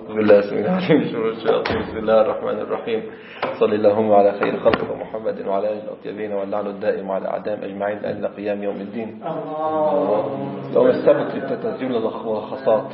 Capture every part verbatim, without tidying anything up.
أعوذ بالله السميع العليم من شرور الشياطين. بسم الله الرحمن الرحيم. صلى اللهم على خير خلقه محمد وعلى آله الطيبين واللعن الدائم على أعدائهم أجمعين إلى قيام يوم الدين. يوم السبت للتسجيل والخصات.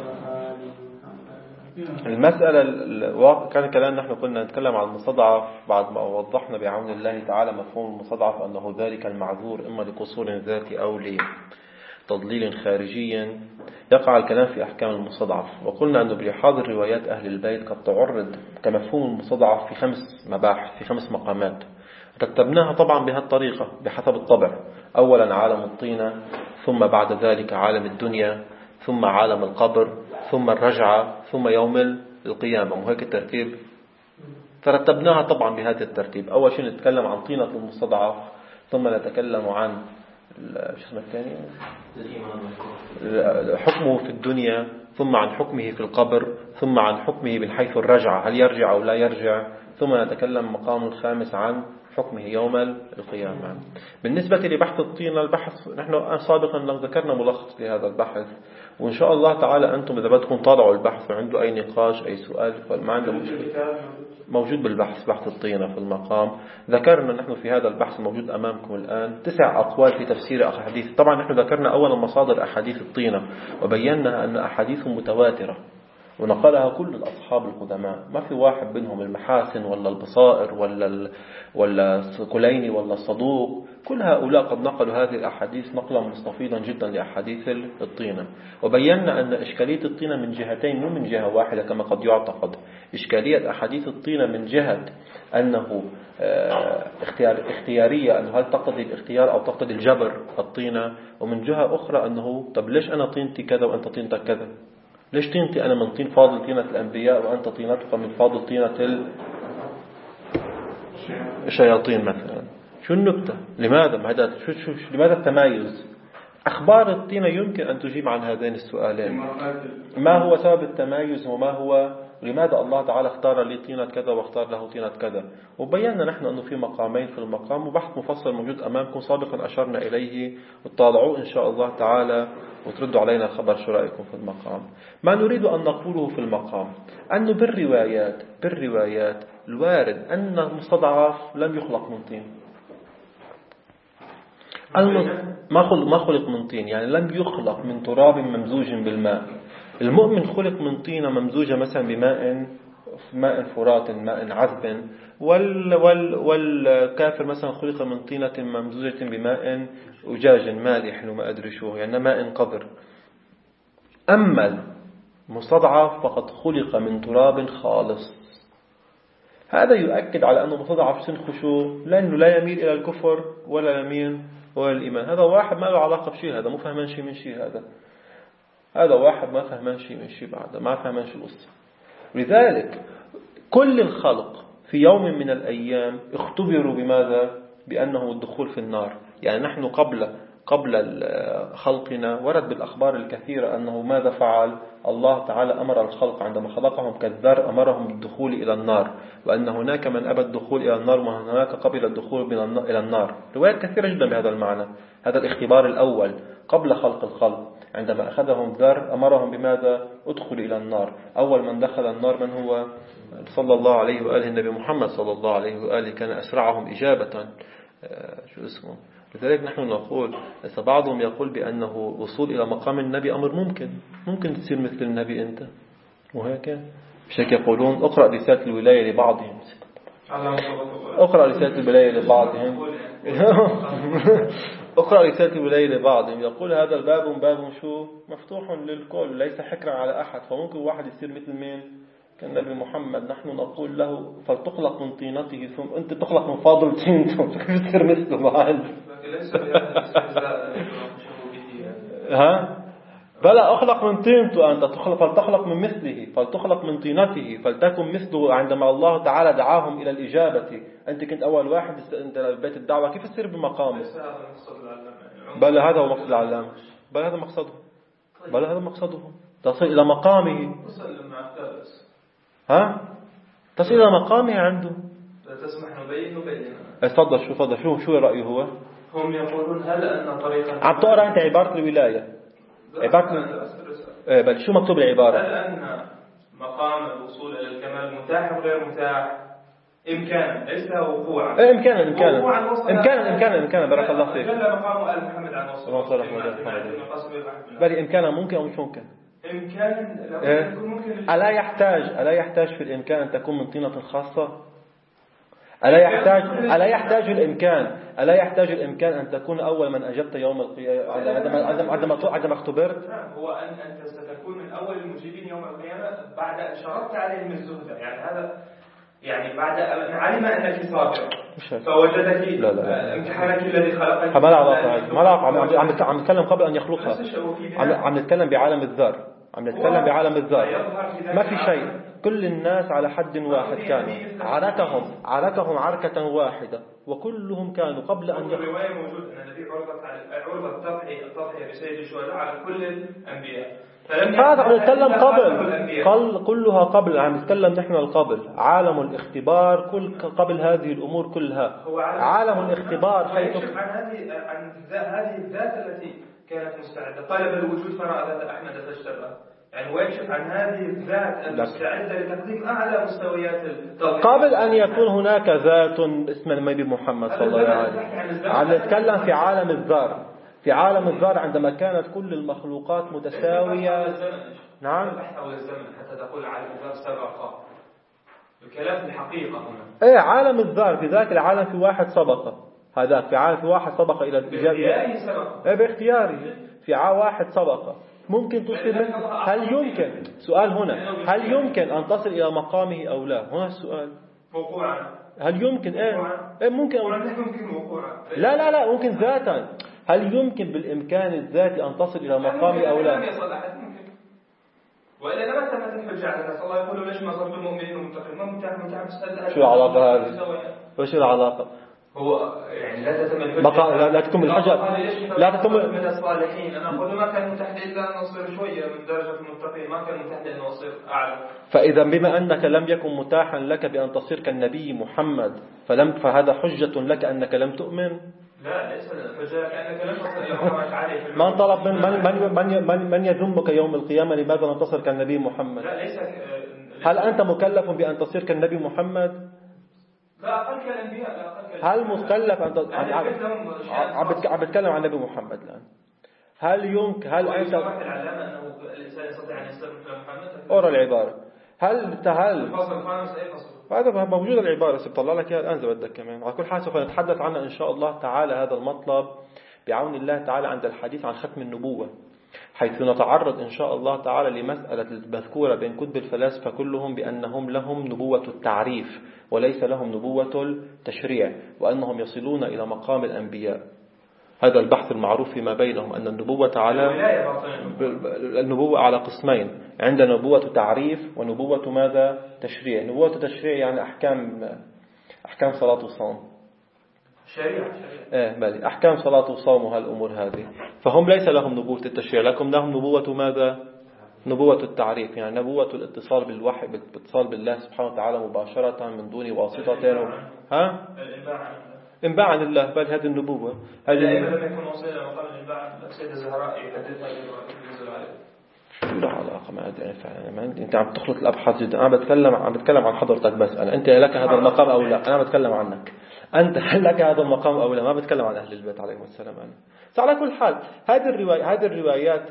المسألة الواقع كان كلام نحن قلنا نتكلم عن المستضعف بعد ما وضحنا بعون الله تعالى مفهوم المستضعف أنه ذلك المعذور إما لقصور ذاتي أو لتضليل خارجي يقع الكلام في أحكام المستضعف. وقلنا أنه بلحاظ الروايات أهل البيت قد تعرض كمفهوم المستضعف في خمس مباحث في خمس مقامات رتبناها طبعا بهذه الطريقة بحسب الطبع. أولا عالم الطينة، ثم بعد ذلك عالم الدنيا، ثم عالم القبر، ثم الرجعة، ثم يوم القيامة. وهيك الترتيب فرتبناها طبعا بهذا الترتيب. أول شيء نتكلم عن طينة المستضعف، ثم نتكلم عن شو اسمه الثاني حكمه في الدنيا، ثم عن حكمه في القبر، ثم عن حكمه من حيث الرجعة هل يرجع أو لا يرجع، ثم نتكلم مقام الخامس عن حكمه يوم القيامة. بالنسبة لبحث الطينة البحث نحن سابقا ذكرنا ملخص لهذا البحث، وإن شاء الله تعالى أنتم إذا بدكم طالعوا البحث وعنده أي نقاش أي سؤال فما عنده مشكلة موجود بالبحث بحث الطينة في المقام. ذكرنا نحن في هذا البحث موجود أمامكم الآن تسع أقوال في تفسير أحاديث. طبعا نحن ذكرنا أولا مصادر أحاديث الطينة وبينا أن أحاديث متواترة ونقلها كل الأصحاب القدماء، ما في واحد منهم المحاسن ولا البصائر ولا ولا الكليني ولا الصدوق، كل هؤلاء قد نقلوا هذه الأحاديث نقلا مستفيضا جدا لأحاديث الطينة. وبينا أن إشكالية الطينة من جهتين مو من جهة واحدة كما قد يعتقد. إشكالية أحاديث الطينة من جهة أنه اختيار اختيارية، أنه هل تقتضي الاختيار أو تقتضي الجبر الطينة، ومن جهة أخرى أنه طب ليش أنا طينتي كذا وأنت طينتك كذا؟ ليش طينتي أنا من طين فاضل طينة الأنبياء وأنت طينتك من فاضل طينة الشياطين مثلا؟ شو النكتة؟ لماذا هذا شو شو لماذا التمايز؟ أخبار الطينة يمكن أن تجيب عن هذين السؤالين. ما هو سبب التمايز وما هو لماذا الله تعالى اختار لي طينة كذا واختار له طينة كذا؟ وبينا نحن أنه في مقامين في المقام، وبحث مفصل موجود أمامكم سابقا أشرنا إليه وتطالعوه إن شاء الله تعالى وتردوا علينا خبر شو رأيكم في المقام. ما نريد أن نقوله في المقام أنه بالروايات بالروايات الوارد أن المستضعف لم يخلق من طين. ما خلق ما خلق من طين يعني لم يخلق من تراب ممزوج بالماء. المؤمن خلق من طينة ممزوجة مثلا بماء ماء فرات ماء عذب، وال وال والكافر مثلا خلق من طينة ممزوجة بماء أجاج مالح وما أدري شو يعني ماء قذر. أما المستضعف فقد خلق من تراب خالص. هذا يؤكد على أنه مستضعف سنخ شو، لأنه لا يميل إلى الكفر ولا يمين ولا الإيمان. هذا واحد ما له علاقة بشيء، هذا مو فهمان شيء من شيء، هذا هذا واحد ما فهمان شيء من شيء بعد ما فهمان شيء القصة. لذلك كل الخلق في يوم من الأيام اختبروا بماذا؟ بأنه الدخول في النار. يعني نحن قبل قبل خلقنا ورد بالأخبار الكثيرة أنه ماذا فعل الله تعالى؟ أمر الخلق عندما خلقهم كالذر أمرهم بالدخول إلى النار، وأن هناك من أبى الدخول إلى النار وهناك قبل الدخول إلى النار. روايات كثيرة جدا بهذا المعنى. هذا الاختبار الأول قبل خلق الخلق، عندما أخذهم ذر أمرهم بماذا؟ ادخل إلى النار. أول من دخل النار من هو؟ صلى الله عليه وآله النبي محمد صلى الله عليه وآله، كان أسرعهم إجابة. شو اسمه؟ لذلك نحن نقول بعضهم يقول بأنه وصول إلى مقام النبي أمر ممكن ممكن تصير مثل النبي أنت، وهيك بشكل يقولون اقرأ رسالة الولاية لبعضهم اقرأ رسالة الولاية لبعضهم اقرأ رسالة الولاية لبعضهم. يقول هذا الباب باب شو مفتوح للكل ليس حكرا على أحد، فممكن واحد يصير مثل مين؟ كالنبي محمد. نحن نقول له فلتخلق من طينته ثم أنت تخلق من فاضل طينته كيف تصير مثله معاً؟ ها بلا أخلق من طينته أنت تخلق فلتخلق من مثله فلتخلق من طينته فلتكن مثله. عندما الله تعالى دعاهم إلى الإجابة أنت كنت أول واحد أنت بيت الدعوة، كيف تصير بمقامه؟ بلا هذا هو مقصد العلامة، بلا هذا مقصده، بلا هذا مقصده تصل إلى مقامه. ها تصل إلى مقامه عنده. لا تسمح نبين نبين. تفضل شو تفضل شو شو رأيه هو؟ هم يقولون هل أن طريقة عم تقرأ أنت عبارة الولاية عبارة ال... إيه بل شو مكتوب العبارة؟ هل أن مقام الوصول إلى الكمال متاح وغير متاح إمكانا ليس وقوعا. إيه إمكانا إمكانا إمكانا إمكانا إمكانا بارك الله فيك. جل مقام آل محمد عن وصول. بل إمكانا ممكن أو مش ممكن؟ إمكانا إيه؟ ألا يحتاج ألا يحتاج في الإمكان أن تكون من طينة خاصة؟ ألا يحتاج ألا يحتاج الإمكان ألا يحتاج الإمكان أن تكون أول من أجبت يوم القيامة عندما عندما عندما عندما اختبرت؟ هو أن أنت ستكون من أول المجيبين يوم القيامة بعد أن شرطت عليهم الزهد، يعني هذا يعني بعد أن علم أنك صابر فوجدك لا لا امتحانك الذي خلقك. ما لا علاقة ما لا علاقة عم عم نتكلم قبل أن يخلقها، عم عم نتكلم بعالم الذر، عم نتكلم بعالم الذر. ما في شيء، كل الناس على حد واحد كانوا، عركهم عركهم عركة واحدة وكلهم كانوا قبل أن يخلقوا. الرواية موجود أن النبي عرضت على عرض التضحية التضحية بسيد الشهداء على كل الأنبياء. هذا عم نتكلم قبل قل كلها قبل، عم نتكلم نحن القبل عالم الاختبار، كل قبل هذه الأمور كلها عالم الاختبار حيث عن هذه عن هذه الذات التي كانت مستعدة طلب الوجود فرأى ذات أحمد تجتبى، يعني ويكشف عن هذه الذات المستعدة لتقديم أعلى مستويات التضحية قبل أن يكون هناك ذات اسمها النبي محمد صلى الله عليه وسلم. عم نتكلم في عالم الذر، في عالم الذر عندما كانت كل المخلوقات متساوية. نعم البحث حول الزمن حتى تقول عالم الذر سبق، الكلام في الحقيقة هنا. ايه عالم الذر في ذاك العالم في واحد سبق، هذاك في عالم في واحد سبق إلى الإجابة ايه باختياره، في عالم واحد سبق ممكن تصل منه. هل يمكن سؤال هنا هل يمكن أن تصل إلى مقامه أو لا؟ هنا السؤال وقوعا. هل يمكن ايه, إيه ممكن وقوعا. لا لا لا ممكن ذاتا. هل يمكن بالإمكان الذاتي أن تصل إلى مقامه أو لا؟ وإلا لما تمت الحجة على الناس الله يقول ليش ما صرت المؤمنين والمتقين ما متاح متاح بس شو العلاقة هذه؟ وش العلاقة؟ هو يعني لا تتم الحجة بقى لا, لا تتم الحجة لا تتم من الصالحين. أنا أقول ما كان متاح إلا أن نصير شوية من درجة المتقين، ما كان متاح إلا أن نصير أعلى. فإذا بما أنك لم يكن متاحا لك بأن تصير كالنبي محمد فلم فهذا حجة لك أنك لم تؤمن. لا ليس الحجة كأنك لم تصل إلى مقامك عليه. من طلب من من من من, من يذمك يوم القيامة لماذا لم تصل كالنبي محمد؟ لا ليس. هل أنت مكلف بأن تصير كالنبي محمد؟ لا أقل كالأنبياء لا أقل كالأنبياء. هل مكلف أن عم بتكلم عن النبي محمد الآن؟ هل يمكن هل أنت العلامة أنه الإنسان يستطيع أن يستلم محمد؟ أرى العبارة هل تهل الفصل الخامس أي فصل؟ هذا موجود العبارة سبطلع لك الآن إذا بدك كمان. على كل حال سوف نتحدث عنها إن شاء الله تعالى هذا المطلب بعون الله تعالى عند الحديث عن ختم النبوة، حيث نتعرض إن شاء الله تعالى لمسألة المذكورة بين كتب الفلاسفة كلهم بأنهم لهم نبوة التعريف وليس لهم نبوة التشريع، وأنهم يصلون إلى مقام الأنبياء. هذا البحث المعروف فيما بينهم أن النبوة على النبوة على قسمين، عندنا نبوة تعريف ونبوة ماذا تشريع. نبوة تشريع يعني أحكام أحكام صلاة وصوم شريعة إيه بالي أحكام صلاة وصوم وهالأمور هذه، فهم ليس لهم نبوة التشريع، لكم لهم نبوة ماذا؟ نبوة التعريف، يعني نبوة الاتصال بالوحي باتصال بالله سبحانه وتعالى مباشرة من دون واسطة. ها؟ انباع عن الله، بل هذه النبوة هذه لم يكن وصل إلى مقام الانباع. السيدة الزهراء يحدثها ينزل عليه. لا علاقة ما أدري فعلا ما أنت عم تخلط الأبحاث جدا. أنا بتكلم عم بتكلم عن حضرتك بس أنا أنت لك هذا المقام أو لا؟ أنا بتكلم عنك أنت هل لك هذا المقام أو لا؟ ما بتكلم عن أهل البيت عليهم السلام. أنا على كل حال هذه الرواية هذه الروايات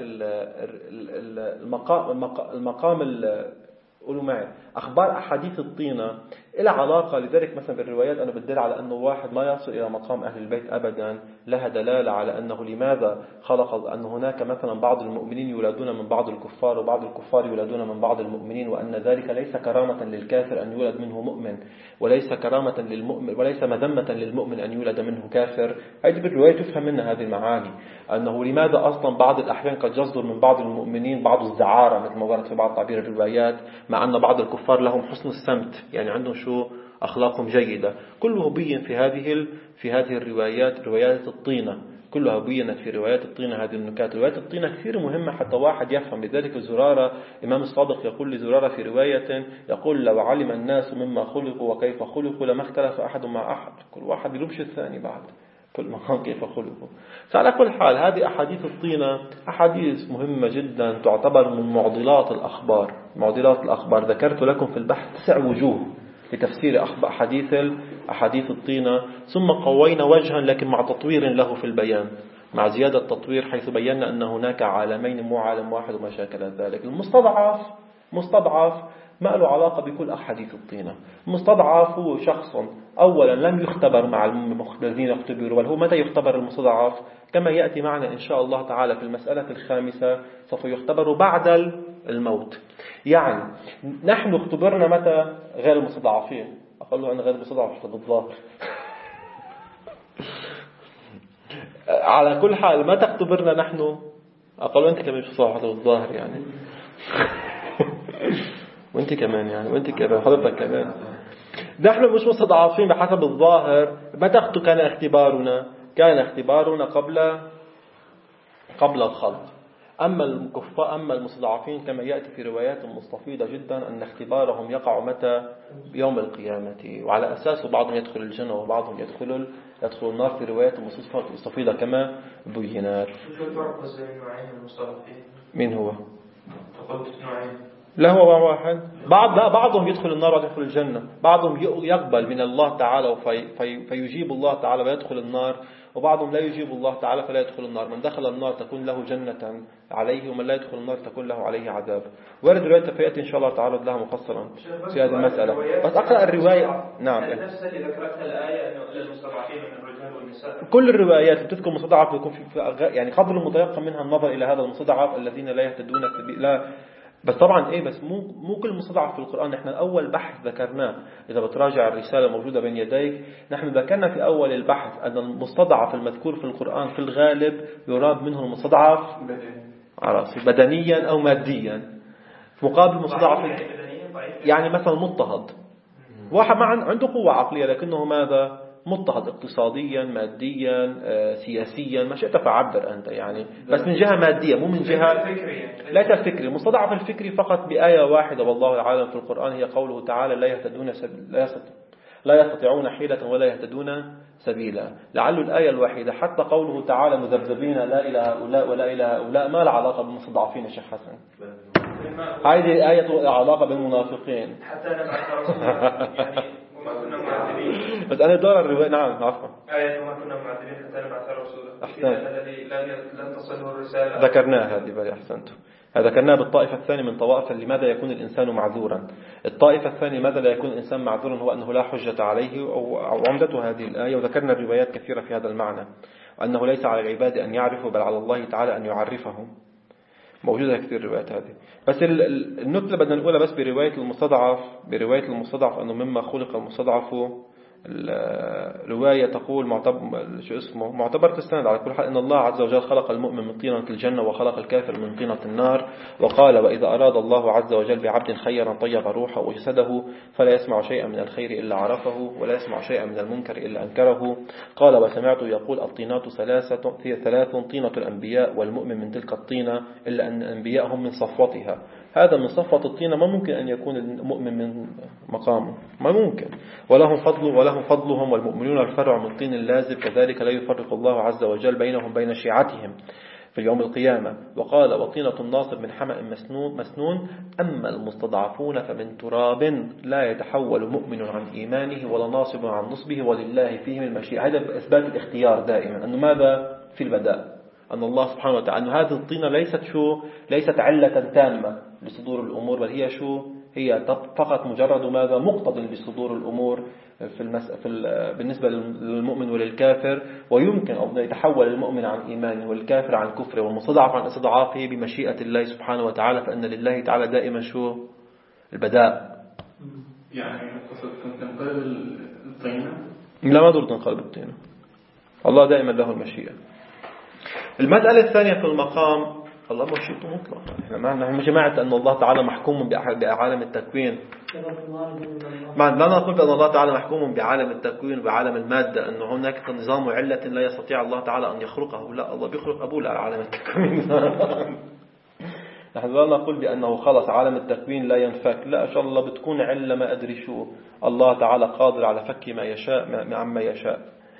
المقام المقام قولوا معي أخبار أحاديث الطينة إلى علاقة. لذلك مثلا بالروايات أنا بدل على أنه واحد ما يصل إلى مقام أهل البيت أبدا لها دلالة على أنه لماذا خلق أن هناك مثلا بعض المؤمنين يولدون من بعض الكفار وبعض الكفار يولدون من بعض المؤمنين، وأن ذلك ليس كرامة للكافر أن يولد منه مؤمن، وليس كرامة للمؤمن وليس مذمة للمؤمن أن يولد منه كافر. هذه بالرواية تفهم منها هذه المعاني، أنه لماذا أصلا بعض الأحيان قد يصدر من بعض المؤمنين بعض الزعارة مثل ما ورد في بعض تعبير الروايات، مع أن بعض الكفار لهم حسن السمت، يعني عندهم شو أخلاقهم جيدة. كله بين في هذه في هذه الروايات روايات الطينة، كلها بينت في روايات الطينة هذه النكات. روايات الطينة كثير مهمة حتى واحد يفهم. لذلك زرارة إمام الصادق يقول لزرارة في رواية يقول لو علم الناس مما خلقوا وكيف خلقوا لما اختلف أحد مع أحد، كل واحد يلبش الثاني بعد. كل مقام كيف خلقه. على كل حال هذه أحاديث الطينة أحاديث مهمة جدا، تعتبر من معضلات الأخبار. معضلات الأخبار ذكرت لكم في البحث تسع وجوه لتفسير أحاديث أحاديث الطينة، ثم قوينا وجها لكن مع تطوير له في البيان، مع زيادة تطوير، حيث بينا أن هناك عالمين مو عالم واحد وما شاكل ذلك. المستضعف مستضعف ما له علاقة بكل أحاديث الطينة. المستضعف هو شخص أولا لم يختبر مع الذين يختبروا، بل هو متى يختبر المستضعف؟ كما يأتي معنا إن شاء الله تعالى في المسألة الخامسة، سوف يختبر بعد الموت. يعني نحن اختبرنا متى؟ غير المستضعفين. أقول له أنا غير المستضعف بالظاهر. على كل حال متى اختبرنا نحن؟ أقول أنت كمان مش مستضعف بالظاهر يعني. وانت كمان يعني وانت كمان حضرتك كمان. نحن مش مستضعفين بحسب الظاهر. متى كان اختبارنا؟ كان اختبارنا قبل قبل الخلق. أما الكفار أما المستضعفين كما يأتي في روايات مستفيضة جدا أن اختبارهم يقع متى؟ يوم القيامة، وعلى أساسه بعضهم يدخل الجنة وبعضهم يدخل يدخل النار في روايات مستفيضة كما بينات. شو الفرق بين نوعين المستضعفين؟ مين هو؟ قلت نوعين. لا هو واحد. بعض لا بعضهم يدخل النار ويدخل الجنة، بعضهم يقبل من الله تعالى وفي في فيجيب الله تعالى ويدخل النار، وبعضهم لا يجيب الله تعالى فلا يدخل النار. من دخل النار تكون له جنة عليه، ومن لا يدخل النار تكون له عليه عذاب. وارد رواية فيأتي إن شاء الله تعالى لها مفصلا في هذه المسألة. بس أقرأ الرواية. نعم. نفس اللي ذكرتها الآية أنه للمستضعفين من الرجال والنساء. كل الروايات اللي تذكر مستضعف يكون في يعني قدر المتيقن منها النظر إلى هذا المستضعف الذين لا يهتدون السبيل. لا بس طبعا ايه بس مو مو كل مستضعف في القرآن. نحن اول بحث ذكرناه، اذا بتراجع الرسالة موجودة بين يديك، نحن ذكرنا في اول البحث ان المستضعف المذكور في القرآن في الغالب يراد منه المستضعف بدنيا او ماديا، مقابل مستضعف يعني مثلا مضطهد، واحد ما عنده قوة عقلية لكنه ماذا؟ مضطهد اقتصاديا ماديا سياسيا ما شئت فعبر أنت يعني، بس من جهة مادية مو من جهة لا الفكري. المستضعف الفكري فقط بآية واحدة والله العالم في القرآن، هي قوله تعالى لا يهتدون سبيل لا يستطيعون حيلة ولا يهتدون سبيلا. لعل الآية الوحيدة حتى قوله تعالى مذبذبين لا إلى هؤلاء ولا إلى هؤلاء ما له علاقة بالمستضعفين. الشيخ حسن هذه الآية علاقة بالمنافقين حتى نبعث رسولا يعني وما كنا معذبين. بس أنا دور الرواية. نعم عفوا. آية وما كنا معذبين حتى نبعث رسولا. أحسنت. الذي لن تصله الرسالة ذكرناها هذه بل أحسنت. هذا ذكرناه بالطائفة الثانية من طوائف لماذا يكون الإنسان معذورا. الطائفة الثانية لماذا لا يكون الإنسان معذورا هو أنه لا حجة عليه أو عمدته هذه الآية. وذكرنا الروايات كثيرة في هذا المعنى، وأنه ليس على العباد أن يعرفوا بل على الله تعالى أن يعرفهم. موجودة كثير الروايات هذه. بس النقطة بدنا نقولها بس برواية المستضعف برواية المستضعف أنه مما خلق المستضعف. الرواية تقول معتبر شو اسمه معتبر تستند على كل حال أن الله عز وجل خلق المؤمن من طينة الجنة وخلق الكافر من طينة النار. وقال وإذا أراد الله عز وجل بعبد خيرا طيب روحه وجسده فلا يسمع شيئا من الخير إلا عرفه ولا يسمع شيئا من المنكر إلا أنكره. قال وسمعت يقول الطينات ثلاثة ثلاث طينة الأنبياء والمؤمن من تلك الطينة إلا أن الأنبياء هم من صفوتها. هذا من صفوة الطينة ما ممكن أن يكون المؤمن من مقامه، ما ممكن. ولهم فضل ولهم فضلهم والمؤمنون الفرع من طين اللازب كذلك لا يفرق الله عز وجل بينهم بين شيعتهم في يوم القيامة. وقال وطينة الناصب من حمأ مسنون, مسنون أما المستضعفون فمن تراب لا يتحول مؤمن عن إيمانه ولا ناصب عن نصبه ولله فيهم المشيئة. هذا بإثبات الاختيار دائما أنه ماذا في البداء أن الله سبحانه وتعالى أن هذه الطينة ليست شو ليست علة تامة لصدور الأمور، بل هي شو هي فقط مجرد ماذا مقتضى بصدور الأمور في المس... في ال... بالنسبة للمؤمن وللكافر. ويمكن أن يتحول المؤمن عن إيمانه والكافر عن كفره والمستضعف عن استضعافه بمشيئة الله سبحانه وتعالى، فإن لله تعالى دائما شو البداء. يعني تنقلب الطينة؟ لا ما دور تنقلب الطينة، الله دائما له المشيئة. المسألة الثانية في المقام الله مشيئته مطلقة. احنا معنا مش جماعة أن الله تعالى محكوم بعالم التكوين. ما لا نقول بأن الله تعالى محكوم بعالم التكوين وبعالم المادة أنه هناك نظام وعلة لا يستطيع الله تعالى أن يخلقه. لا الله بيخلق أبوه لعالم التكوين. نحن لا نقول بأنه خلص عالم التكوين لا ينفك. لا إن شاء الله بتكون علة ما أدري شو. الله تعالى قادر على فك ما يشاء عما يشاء.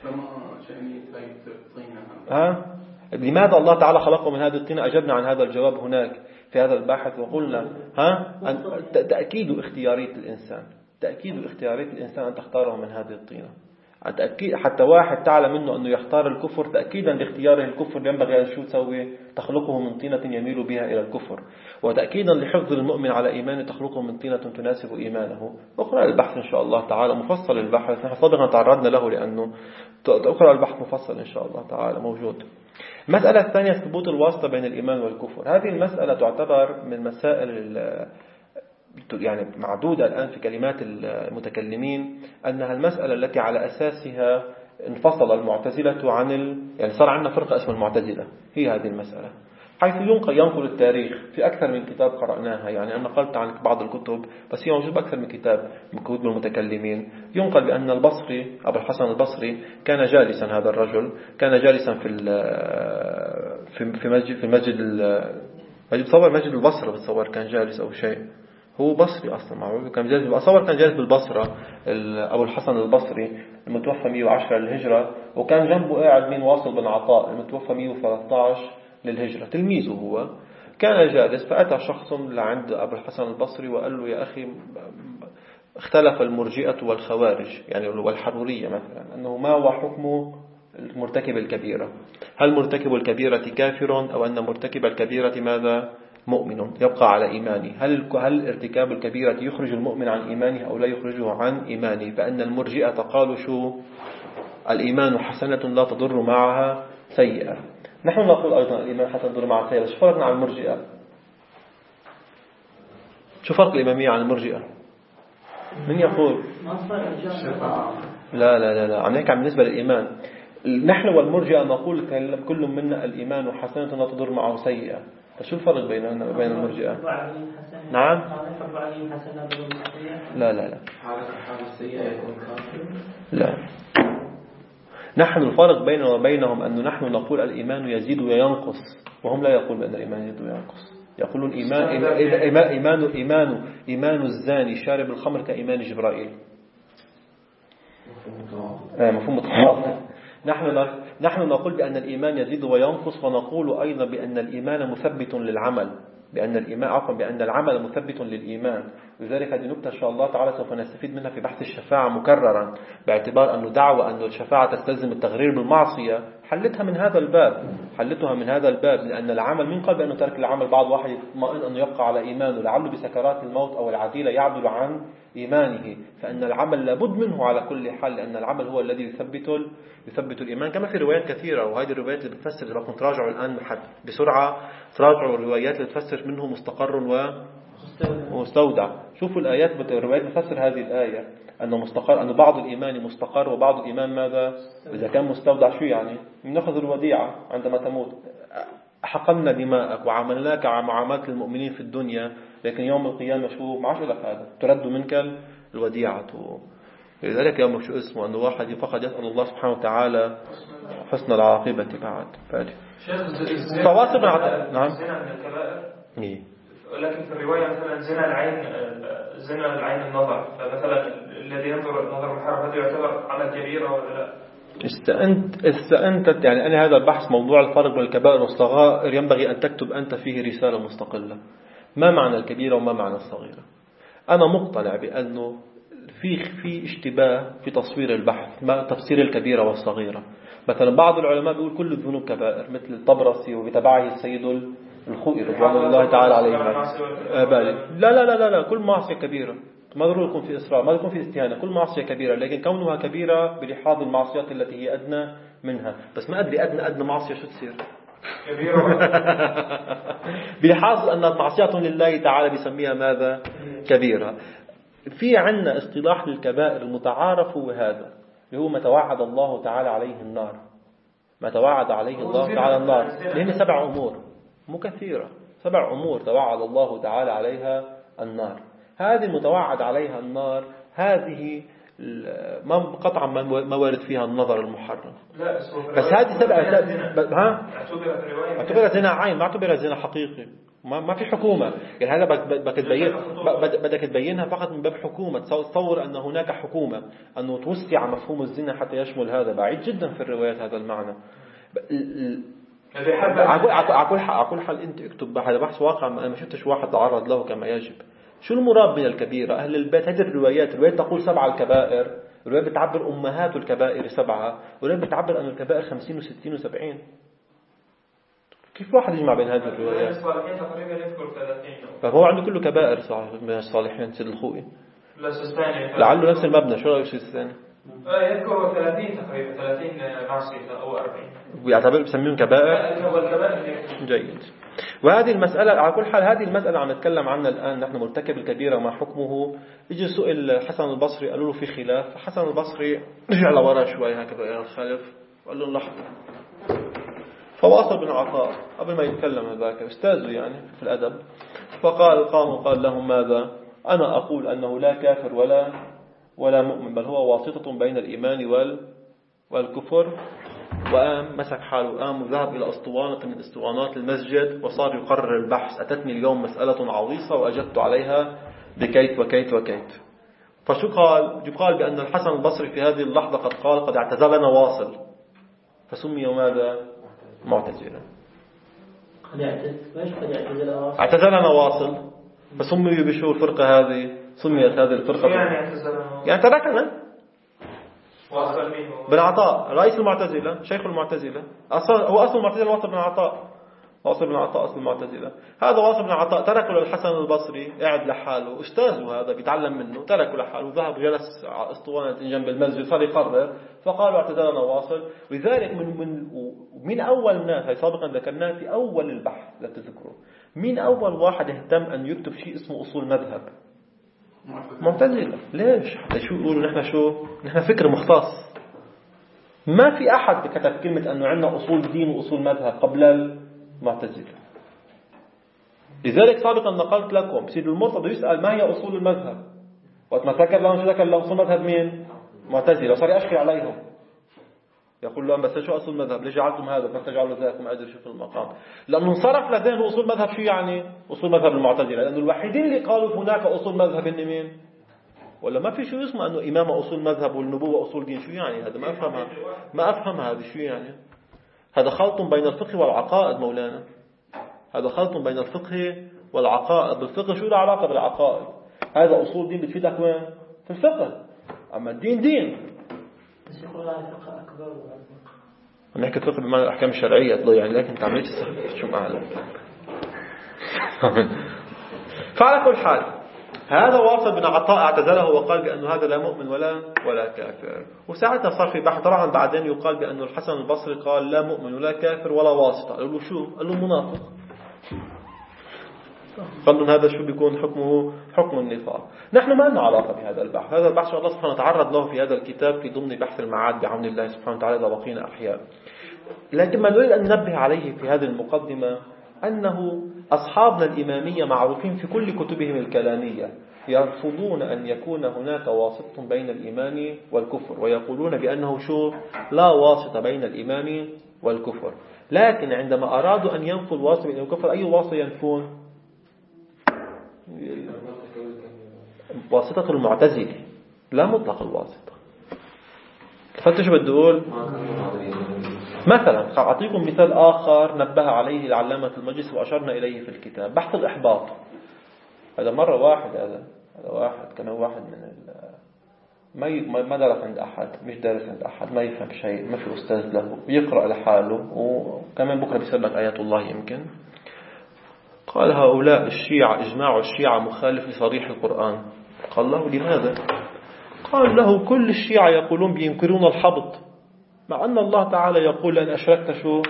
لما شأني طينة ها؟ لماذا الله تعالى خلقه من هذه الطينة؟ أجبنا عن هذا الجواب هناك في هذا الباحث وقلنا ها تأكيد اختيارية الإنسان، تأكيد اختيارية الإنسان أن تختاره من هذه الطينة. حتى واحد تعلم منه أنه يختار الكفر تأكيدا لاختياره الكفر ينبغي أن شو تسوي؟ تخلقه من طينة يميل بها إلى الكفر، وتأكيدا لحفظ المؤمن على إيمانه تخلقه من طينة تناسب إيمانه. اقرأ البحث إن شاء الله تعالى مفصل البحث، نحن سابقا تعرضنا له لأنه اقرأ البحث مفصل إن شاء الله تعالى موجود. المسألة الثانية ثبوت الواسطة بين الإيمان والكفر. هذه المسألة تعتبر من مسائل يعني معدودة الآن في كلمات المتكلمين، أنها المسألة التي على أساسها انفصل المعتزلة عن ال... يعني صار عندنا فرقة اسمها المعتزلة. هي هذه المسألة، حيث ينقل ينقل التاريخ في أكثر من كتاب قرأناها. يعني أنا نقلت عن بعض الكتب بس هي موجود بأكثر من كتاب من كتب المتكلمين. ينقل بأن البصري أبو الحسن البصري كان جالسا، هذا الرجل كان جالسا في في في مسجد في المسجد المسجد بتصور مسجد البصرة، بتصور كان جالس أو شيء، هو بصري أصلا معروف، كان جالس أصور كان جالس بالبصرة أبو الحسن البصري المتوفى مئة وعشرة للهجرة، وكان جنبه قاعد مين واصل بن عطاء المتوفى مئة وثلاثة عشر للهجرة، تلميذه هو. كان جالس فأتى شخص لعند أبو الحسن البصري وقال له يا أخي اختلف المرجئة والخوارج يعني والحرورية مثلا أنه ما هو حكم مرتكب الكبيرة، هل مرتكب الكبيرة كافر أو أن مرتكب الكبيرة ماذا مؤمن يبقى على إيمانه، هل هل ارتكاب الكبيرة يخرج المؤمن عن إيمانه أو لا يخرجه عن إيمانه. فأن المرجئة قالوا شو الإيمان حسنة لا تضر معها سيئة. نحن نقول أيضا الإيمان حسنة تضر معها سيئة. شو فرقنا عن المرجئة؟ شو فرق الإمامية عن المرجئة؟ من يقول لا لا لا لا عم نحكي عن بالنسبة للإيمان. نحن والمرجئة نقول كل منا الإيمان حسنة لا تضر معه سيئة. شو الفرق بيننا وبين المرجئة؟ نعم لا لا لا لا نحن الفرق بيننا وبينهم أن نحن نقول الإيمان يزيد وينقص، وهم لا يقول بأن الإيمان يزيد وينقص. يقولون إيمان إيمان إيمان إيمان إيمان الزاني شارب الخمر كإيمان جبرائيل. مفهوم متخاطئ. نحن نحن نقول بأن الإيمان يزيد وينقص، ونقول أيضا بأن الإيمان مثبت للعمل، بأن الإيمان عفوا بأن العمل مثبت للإيمان. لذلك هذه نكتة إن شاء الله تعالى سوف نستفيد منها في بحث الشفاعة مكررا، باعتبار أنه دعوة أن الشفاعة تستلزم التغرير بالمعصية، حلتها من هذا الباب، حلتها من هذا الباب لأن العمل من قبل أنه ترك العمل بعض واحد يطمئن أنه يبقى على إيمانه لعله بسكرات الموت أو العديلة يعدل عن إيمانه. فإن العمل لابد منه على كل حال، لأن العمل هو الذي يثبت يثبت الإيمان. كما في روايات كثيرة، وهذه الروايات اللي بتفسر إذا كنت تراجعوا الآن بسرعة تراجعوا الروايات اللي بتفسر منه مستقر ومستودع. شوفوا الآيات الروايات بتفسر هذه الآية أنه مستقر، أن بعض الإيمان مستقر وبعض الإيمان ماذا؟ إذا كان مستودع شو يعني؟ نأخذ الوديعة عندما تموت، حقنا دماءك وعملناك معاملة المؤمنين في الدنيا، لكن يوم القيامة شو ما عادش لك هذا، ترد منك الوديعة. لذلك يوم شو اسمه أنه واحد فقد يسأل الله سبحانه وتعالى حسن العاقبة بعد فادي. فواصل نعم. إيه. ولكن في الرواية مثلا زنا العين زنا العين النظر، فمثلا الذي ينظر نظر محرم هذا يعتبر عمل كبيرة ولا لا؟ استأنت استأنت يعني أنا هذا البحث موضوع الفرق بين الكبائر والصغائر ينبغي أن تكتب أنت فيه رسالة مستقلة. ما معنى الكبيرة وما معنى الصغيرة؟ أنا مقتنع بأنه في في اشتباه في تصوير البحث ما تفسير الكبيرة والصغيرة. مثلا بعض العلماء بيقول كل الذنوب كبائر مثل الطبرسي وبتبعه السيد الخوئي رضوان الله تعالى عليه. لا لا لا لا لا كل معصية كبيرة، ما ضروري يكون في إسراء، ما يكون في استهانة، كل معصية كبيرة، لكن كونها كبيرة بلحاظ المعصيات التي هي أدنى منها. بس ما أدري أدنى أدنى معصية شو تصير بلحاظ أن معصية لله تعالى بيسميها ماذا؟ كبيرة. في عنا اصطلاح للكبائر المتعارف وهذا اللي هو ما توعد الله تعالى عليه النار، ما توعد عليه الله تعالى النار، لأن سبع أمور مو كثيرة، سبع أمور توعد الله تعالى عليها النار. هذه المتوعد عليها النار هذه ما قطعا ما وارد فيها النظر المحرم، بس هذه سبع ها اعتبرت زنا عين ما اعتبرت زنا حقيقي. ما ما في حكومة. يعني هذا بدك تبين بدك تبينها فقط من باب حكومة. تصور أن هناك حكومة، أنه توسع مفهوم الزنا حتى يشمل هذا، بعيد جدا في الروايات هذا المعنى. على كل حال أنت اكتب هذا بحث واقع، أنا ما شفتش واحد تعرض له كما يجب. شو المراد من الكبيرة؟ أهل البيت. هذه الروايات، الروايات تقول سبعة الكبائر، الروايات بتعبر أمهات الكبائر سبعة، والروايات بتعبر أن الكبائر خمسين وستين وسبعين. كيف واحد يجمع بين هذه الروايات؟ الصالحين تقريبا يذكر ثلاثين. فهو عنده كله كبائر صح من الصالحين سيد الخوئي. لا الثاني لعله نفس المبنى. شو رأيك الشيء الثاني؟ يذكر ثلاثين تقريبا، ثلاثين معصية أو أربعين. ويعتبر بسميهم كبائر. الكبائر جيد. وهذه المسألة على كل حال، هذه المسألة عم نتكلم عنها الآن نحن، مرتكب الكبيرة ما حكمه. يجي سئل حسن البصري قالوا له في خلاف، حسن البصري رجع لورا شوي هكذا إلى الخلف وقال له لحظة. فواصل بن عطاء قبل ما يتكلم هذاك أستاذه يعني في الأدب، فقال قام وقال لهم ماذا؟ أنا أقول أنه لا كافر ولا ولا مؤمن، بل هو واسطة بين الإيمان وال والكفر. وقام مسك حاله وقام وذهب إلى أسطوانة من أسطوانات المسجد وصار يقرر البحث. أتتني اليوم مسألة عويصة وأجبت عليها بكيت وكيت وكيت. فشو قال؟ يقال بأن الحسن البصري في هذه اللحظة قد قال قد اعتزلنا واصل، فسمي ماذا؟ معتزلا. اعتزلنا واصل فسمي بشو الفرقة هذه؟ سميت هذه الفرقة يعني, يعني تركنا. واصل مين؟ بن عطاء رئيس المعتزلة، شيخ المعتزلة. أصل هو أصل المعتزلة واصل بن عطاء، واصل بن عطاء أصل المعتزلة. هذا واصل بن عطاء تركه للحسن البصري، قاعد لحاله، أستاذه هذا بيتعلم منه، تركه لحاله وذهب وجلس على أسطوانة جنب المسجد صار يقرر. فقالوا اعتزلنا واصل. ولذلك من من من أول ناس سابقا ذكرناه في أول البحث لا تذكروا، مين أول واحد اهتم أن يكتب شيء اسمه أصول مذهب؟ معتزلة. ليش؟ حتى شو يقولوا نحن شو؟ نحن فكر مختص. ما في أحد كتب كلمة أنه عندنا أصول دين وأصول مذهب قبل المعتزلة. لذلك سابقا نقلت لكم سيد المرتضى يسأل ما هي أصول المذهب، وقت ما ذكر لهم شو ذكر لهم أصول مذهب مين؟ معتزلة. وصار يشكي عليهم يقول لهم بس شو أصول مذهب؟ ليش جعلتم هذا ما تجعلوا ذاك؟ ما أدري شو في المقام. لأنه انصرف لذهنه أصول مذهب شو يعني أصول مذهب المعتزلة، لأنه الوحيدين اللي قالوا هناك أصول مذهب إن مين؟ ولا ما في شو اسمه أنه إمامة أصول مذهب والنبوة أصول دين. شو يعني هذا؟ ما أفهمها ما أفهمها هذا. شو يعني؟ هذا خلط بين الفقه والعقائد مولانا. هذا خلط بين الفقه والعقائد. بالفقه شو له علاقة بالعقائد؟ هذا أصول دين بتفيدك وين؟ في الفقه. أما الدين دين. بس يقول عن الفقه أكبر. نحكي الفقه بمعنى الأحكام الشرعية يعني، لكن تعمليش شو معلم. فعلى كل حال هذا واصل بن عطاء اعتزله وقال بأنه هذا لا مؤمن ولا ولا كافر. وساعتها صار في بحث. طبعا بعدين يقال بأنه الحسن البصري قال لا مؤمن ولا كافر ولا واسطة. قالوا له شو؟ قال له منافق. قالوا هذا شو بيكون حكمه؟ حكم النفاق. نحن ما لنا علاقة بهذا البحث. هذا البحث الله سبحانه نتعرض له في هذا الكتاب في ضمن بحث المعاد بعون الله سبحانه وتعالى إذا بقينا أحياء. لكن ما نريد أن ننبه عليه في هذه المقدمة أنه أصحابنا الإمامية معروفين في كل كتبهم الكلامية يرفضون أن يكون هناك واسطة بين الإيمان والكفر، ويقولون بأنه شو؟ لا واسطة بين الإيمان والكفر. لكن عندما أرادوا أن ينفوا الواسطة بين الكفر، أي واسطة ينفون؟ واسطة المعتزلة، لا مطلق الواسطة. فتش بدي أقول مثلا. أعطيكم مثال آخر نبه عليه العلامة المجلس وأشرنا إليه في الكتاب، بحث الإحباط. هذا مرة واحد هذا هذا واحد كان واحد من ال ما ما درس عند أحد، مش دارس عند أحد، ما يفهم شيء، ما في أستاذ له، يقرأ لحاله، وكمان بكرة بيسألك آيات الله يمكن. قال هؤلاء الشيعة إجماع الشيعة مخالف لصريح القرآن. قال له لماذا؟ قال له كل الشيعة يقولون بينكرون الحبط، مع أن الله تعالى يقول أن أشركت شو؟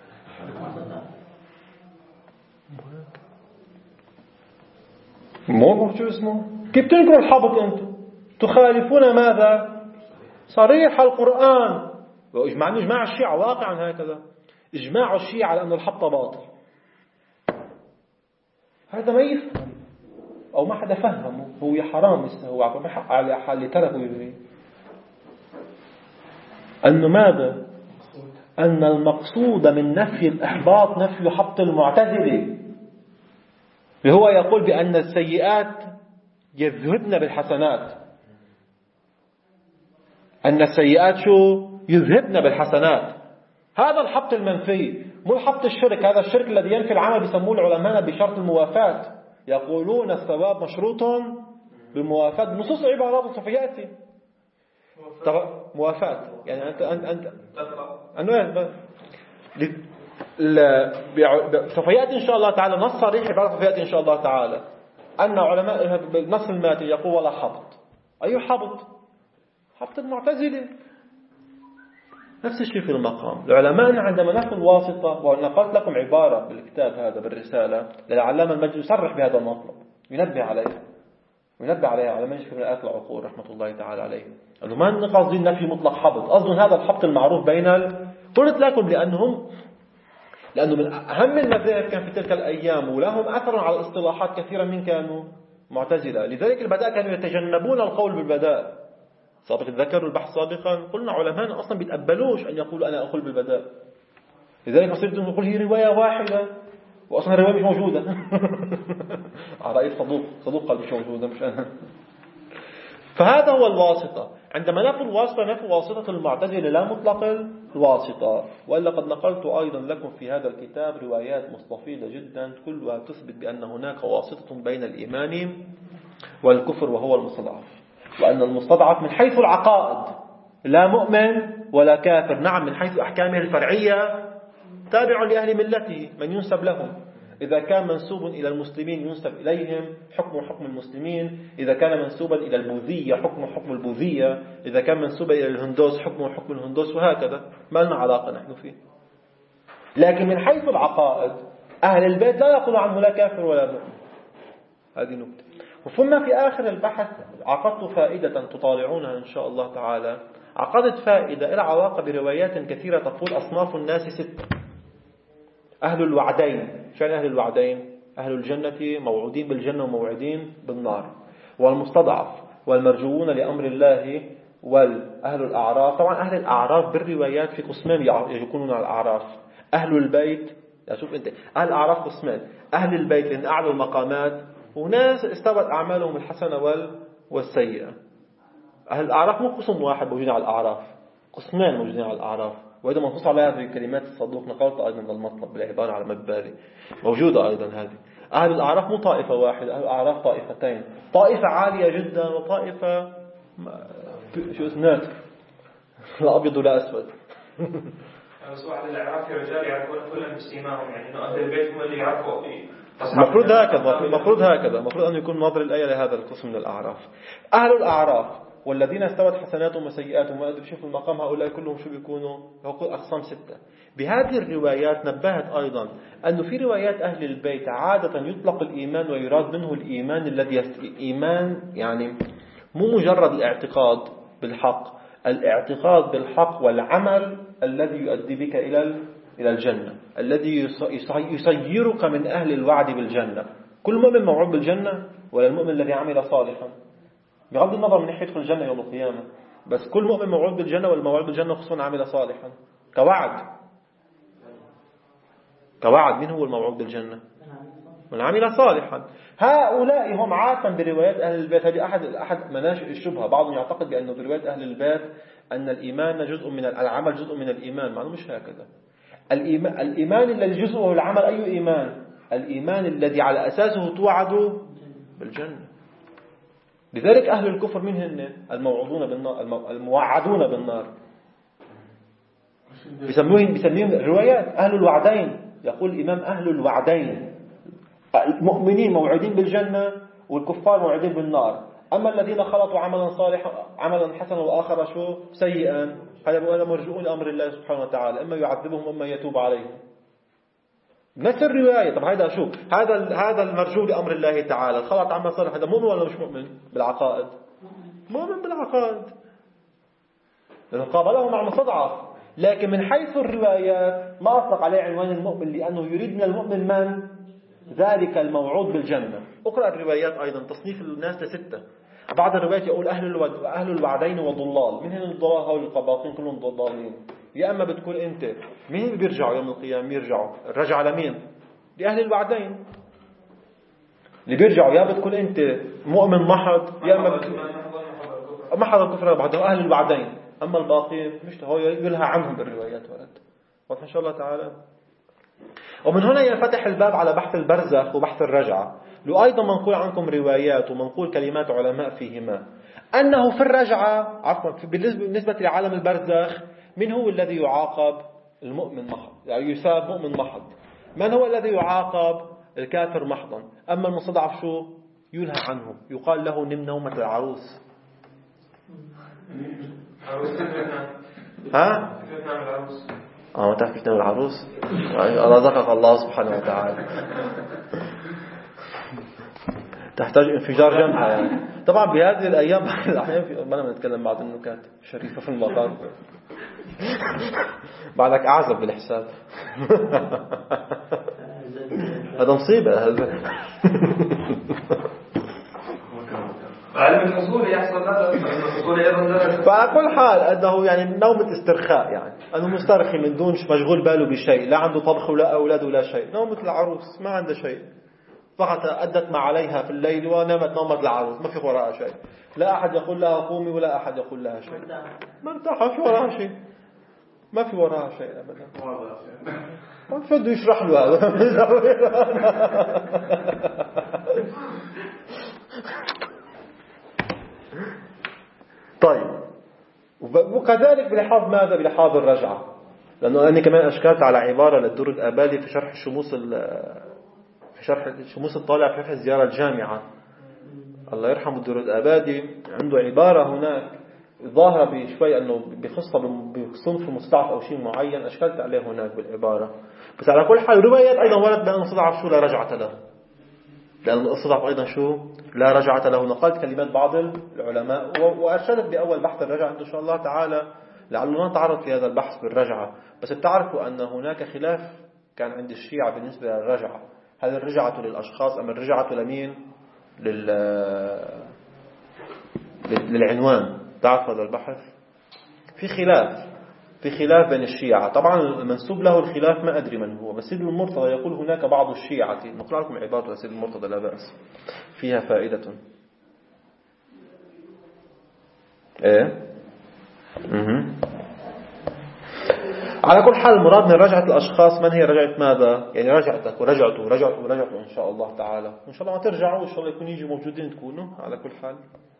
مو شو اسمه؟ كيف تنكروا الحبط أنتم؟ تخالفون ماذا؟ صريح القرآن. وإجماع إجماع الشيعة واقعا هكذا. إجماع الشيعة على أن الحبط باطل. هذا ما يفهم أو ما حدا فهمه. هو يا حرام هو ما حق على حال تركه يبغي. أنه ماذا؟ أن المقصود من نفي الإحباط نفي حبط المعتزلة. هو يقول بأن السيئات يذهبن بالحسنات، أن السيئات شو يذهبن بالحسنات. هذا الحبط المنفي، مو الحبط الشرك. هذا الشرك الذي ينفي العمل بيسموه العلماء بشرط الموافاة. يقولون الثواب مشروط بموافاة نصوص العبارات. سوف يأتي موافاة، يعني أنت أنت أنت أنه سوف يأتي إن شاء الله تعالى نص صريح عبارة. سوف يأتي إن شاء الله تعالى أن علماء بالنص الماتي يقول ولا حبط. أي حبط؟ حبط المعتزلة. نفس الشيء في المقام. العلماء عندما نحن الواسطة، ونقلت لكم عبارة بالكتاب هذا بالرسالة للعلامة المجد يصرح بهذا المطلب، ينبه عليه وينبه عليها على منش من آيات العقول رحمة الله تعالى عليه، أنه ما نقصد نفي مطلق حبط. أصلا هذا الحبط المعروف بين ال... قلت لكم لأنهم لأنه من أهم المذاهب كان في تلك الأيام ولهم أثر على الاصطلاحات كثيرا من كانوا معتزلة. لذلك البداء كانوا يتجنبون القول بالبداء. سابق ذكروا البحث سابقا قلنا علماء أصلا بيتقبلوش أن يقولوا أنا أقول بالبداء. لذلك صرت نقول هي رواية واحدة وأصلا الرواية مش موجودة. على رأي صدوق صدوق قال مش موجودة مش أنا. فهذا هو الواسطة. عندما نفي الواسطة نفي واسطة المعتزلة لا مطلق الواسطة. وإلا قد نقلت أيضا لكم في هذا الكتاب روايات مستفيضة جدا كلها تثبت بأن هناك واسطة بين الإيمان والكفر وهو المستضعف، وأن المستضعف من حيث العقائد لا مؤمن ولا كافر. نعم من حيث أحكامه الفرعية تابع لأهل ملته من ينسب لهم. إذا كان منسوب إلى المسلمين ينسب إليهم حكم حكم المسلمين، إذا كان منسوبا إلى البوذية حكم حكم البوذية، إذا كان منسوبا إلى الهندوس حكم حكم الهندوس، وهكذا. ما لنا علاقة نحن فيه. لكن من حيث العقائد أهل البيت لا يقول عنه لا كافر ولا مؤمن. هذه نكتة. ثم في آخر البحث عقدت فائدة تطالعونها إن شاء الله تعالى. عقدت فائدة إلى علاقة بروايات كثيرة تقول أصناف الناس ستة. أهل الوعدين. شان أهل الوعدين؟ أهل الجنة موعودين بالجنة وموعودين بالنار، والمستضعف والمرجوون لأمر الله، والأهل الأعراف. طبعا أهل الأعراف بالروايات في قسمين يكونون على الأعراف. أهل البيت، شوف أنت، أهل الأعراف قسمين: أهل البيت لأن أعلى المقامات، وناس استوت أعمالهم الحسنة والسيئة. أهل الأعراف مو قسم واحد موجودين على الأعراف، قسمين موجودين على الأعراف. وإذا منصوص على هذه الكلمات الصدوق نقلت أيضا من المطلب بالعبارة على مبالي موجودة أيضا هذه. أهل الأعراف مو طائفة واحدة، أهل الأعراف طائفتين، طائفة عالية جدا وطائفة شو اسمها لا أبيض ولا أسود. سواء أهل الأعراف رجال يعرفون كلا بسيماهم، يعني أنه أهل البيت هم اللي يعرفوا. المفروض هكذا المفروض هكذا المفروض أن يكون نظر الآية لهذا القسم من الأعراف. أهل الأعراف والذين استوت حسناتهم وسيئاتهم، وأنتم شوفوا المقام هؤلاء كلهم شو بيكونوا؟ أقسام ستة. بهذه الروايات نبهت أيضا أنه في روايات أهل البيت عادة يطلق الإيمان ويراد منه الإيمان الذي يست... إيمان يعني مو مجرد الاعتقاد بالحق، الاعتقاد بالحق والعمل الذي يؤدي بك إلى إلى الجنة، الذي يصيرك من أهل الوعد بالجنة. كل مؤمن موعود بالجنة ولا المؤمن الذي عمل صالحا؟ بغض النظر من ناحية يدخل الجنة يوم القيامة، بس كل مؤمن موعود بالجنة والموعود بالجنة خصوصا عمل صالحا كوعد. كوعد من هو الموعود بالجنة؟ من عمل صالحا. هؤلاء هم عادة بروايات أهل البيت. هذه أحد أحد مناشئ الشبهة. بعضهم يعتقد بأنه بروايات أهل البيت أن الإيمان جزء من العمل، جزء من الإيمان، مع أنه مش هكذا. الإيمان, الإيمان الذي جزءه العمل أي إيمان؟ الإيمان الذي على أساسه توعد بالجنة. لذلك أهل الكفر منهم الموعودون بالنار، الموعدون بالنار. بيسموهم بيسميهم روايات أهل الوعدين. يقول الإمام أهل الوعدين، المؤمنين موعودين بالجنة والكفار موعودين بالنار. أما الذين خلطوا عملا صالحا عملا حسنا وآخر شو سيئا، هذا مرجوون لأمر الله سبحانه وتعالى، إما يعذبهم وإما يتوب عليهم. نفس الرواية. طب هذا شو هذا هذا المرجو لأمر الله تعالى الخلط عمل صالح، هذا مؤمن ولا مش مؤمن بالعقائد؟ مؤمن بالعقائد لأنه قابله مع المستضعف. لكن من حيث الروايات ما أطلق عليه عنوان المؤمن، لأنه يريد من المؤمن من ذلك الموعود بالجنة. أقرأ الروايات أيضا تصنيف الناس لستة. بعض الروايات يقول أهل الود... أهل الوعدين وضلال. من هن الضلال؟ هؤلاء القباطين كلهم ضالين. يا أما بتقول أنت مين بيرجعوا يوم القيامة؟ يرجعوا الرجع لمين؟ لأهل الوعدين. اللي بيرجعوا يا بتكون أنت مؤمن محض يا إما محض الكفر بعده أهل البعدين، أما الباقين مش هو يلهى عنهم بالروايات ولد. واضح إن شاء الله تعالى. ومن هنا ينفتح الباب على بحث البرزخ وبحث الرجعة. لو أيضا منقول عنكم روايات ومنقول كلمات علماء فيهما أنه في الرجعة عفوا بالنسبة لعالم البرزخ من هو الذي يعاقب؟ المؤمن محض، يعني يساب مؤمن محض. من هو الذي يعاقب؟ الكافر محضا. أما المستضعف شو؟ يلهى عنه، يقال له نم نومة العروس. ها؟ اه ما تعرف كيف تنام العروس؟ رزقك الله سبحانه وتعالى. تحتاج انفجار جنبها يعني. طبعا بهذه الأيام الأحيان في ما أنا بنتكلم بعض النكات شريفة في المقام. بعدك أعزب بالحساب. هذا مصيبة هذا. علم الحصول يحصل هذا الحصول أيضا. فعلى كل حال أنه يعني نومة استرخاء، يعني أنه مسترخي من دون مشغول باله بشيء، لا عنده طبخ ولا أولاد ولا شيء. نومة العروس ما عنده شيء، فقط أدت ما عليها في الليل ونامت نومة العروس، ما في وراءها شيء. لا أحد يقول لها قومي ولا أحد يقول لها شيء. مرتاحة، ما في وراءها شيء، ما في وراءها شيء أبدا. ما في بده يشرح له هذا. طيب، وكذلك بلحاظ ماذا؟ بلحاظ الرجعة، لأنه أنا كمان أشكلت على عبارة للدر الآبادي في شرح الشموس في شرح الشموس الطالع في شرح الزيارة الجامعة. الله يرحم الدر الآبادي، عنده عبارة هناك ظاهرة بشوي أنه بخصة بصنف مستضعف أو شيء معين، أشكلت عليه هناك بالعبارة. بس على كل حال روايات أيضا ورد بأن المستضعف شو لا رجعة له، لأن المستضعف أيضا شو لا رجعة له. نقلت كلمات بعض العلماء وأرشدت بأول بحث الرجعة إن شاء الله تعالى، لعلنا نتعرض في هذا البحث بالرجعة. بس بتعرفوا أن هناك خلاف كان عند الشيعة بالنسبة للرجعة، هل الرجعة للأشخاص أم الرجعة لمين؟ لل... للعنوان. تعرف هذا البحث في خلاف في خلاف بين الشيعة. طبعا المنسوب له الخلاف ما أدري من هو، بس سيد المرتضى يقول هناك بعض الشيعة، نقرأ لكم عبارة سيد المرتضى لا بأس فيها فائدة. إيه مه. على كل حال المراد من رجعة الأشخاص من هي رجعة ماذا؟ يعني رجعتك ورجعته ورجعته ورجعته إن شاء الله تعالى، إن شاء الله ما ترجعوا، إن شاء الله يكون يجي موجودين تكونوا. على كل حال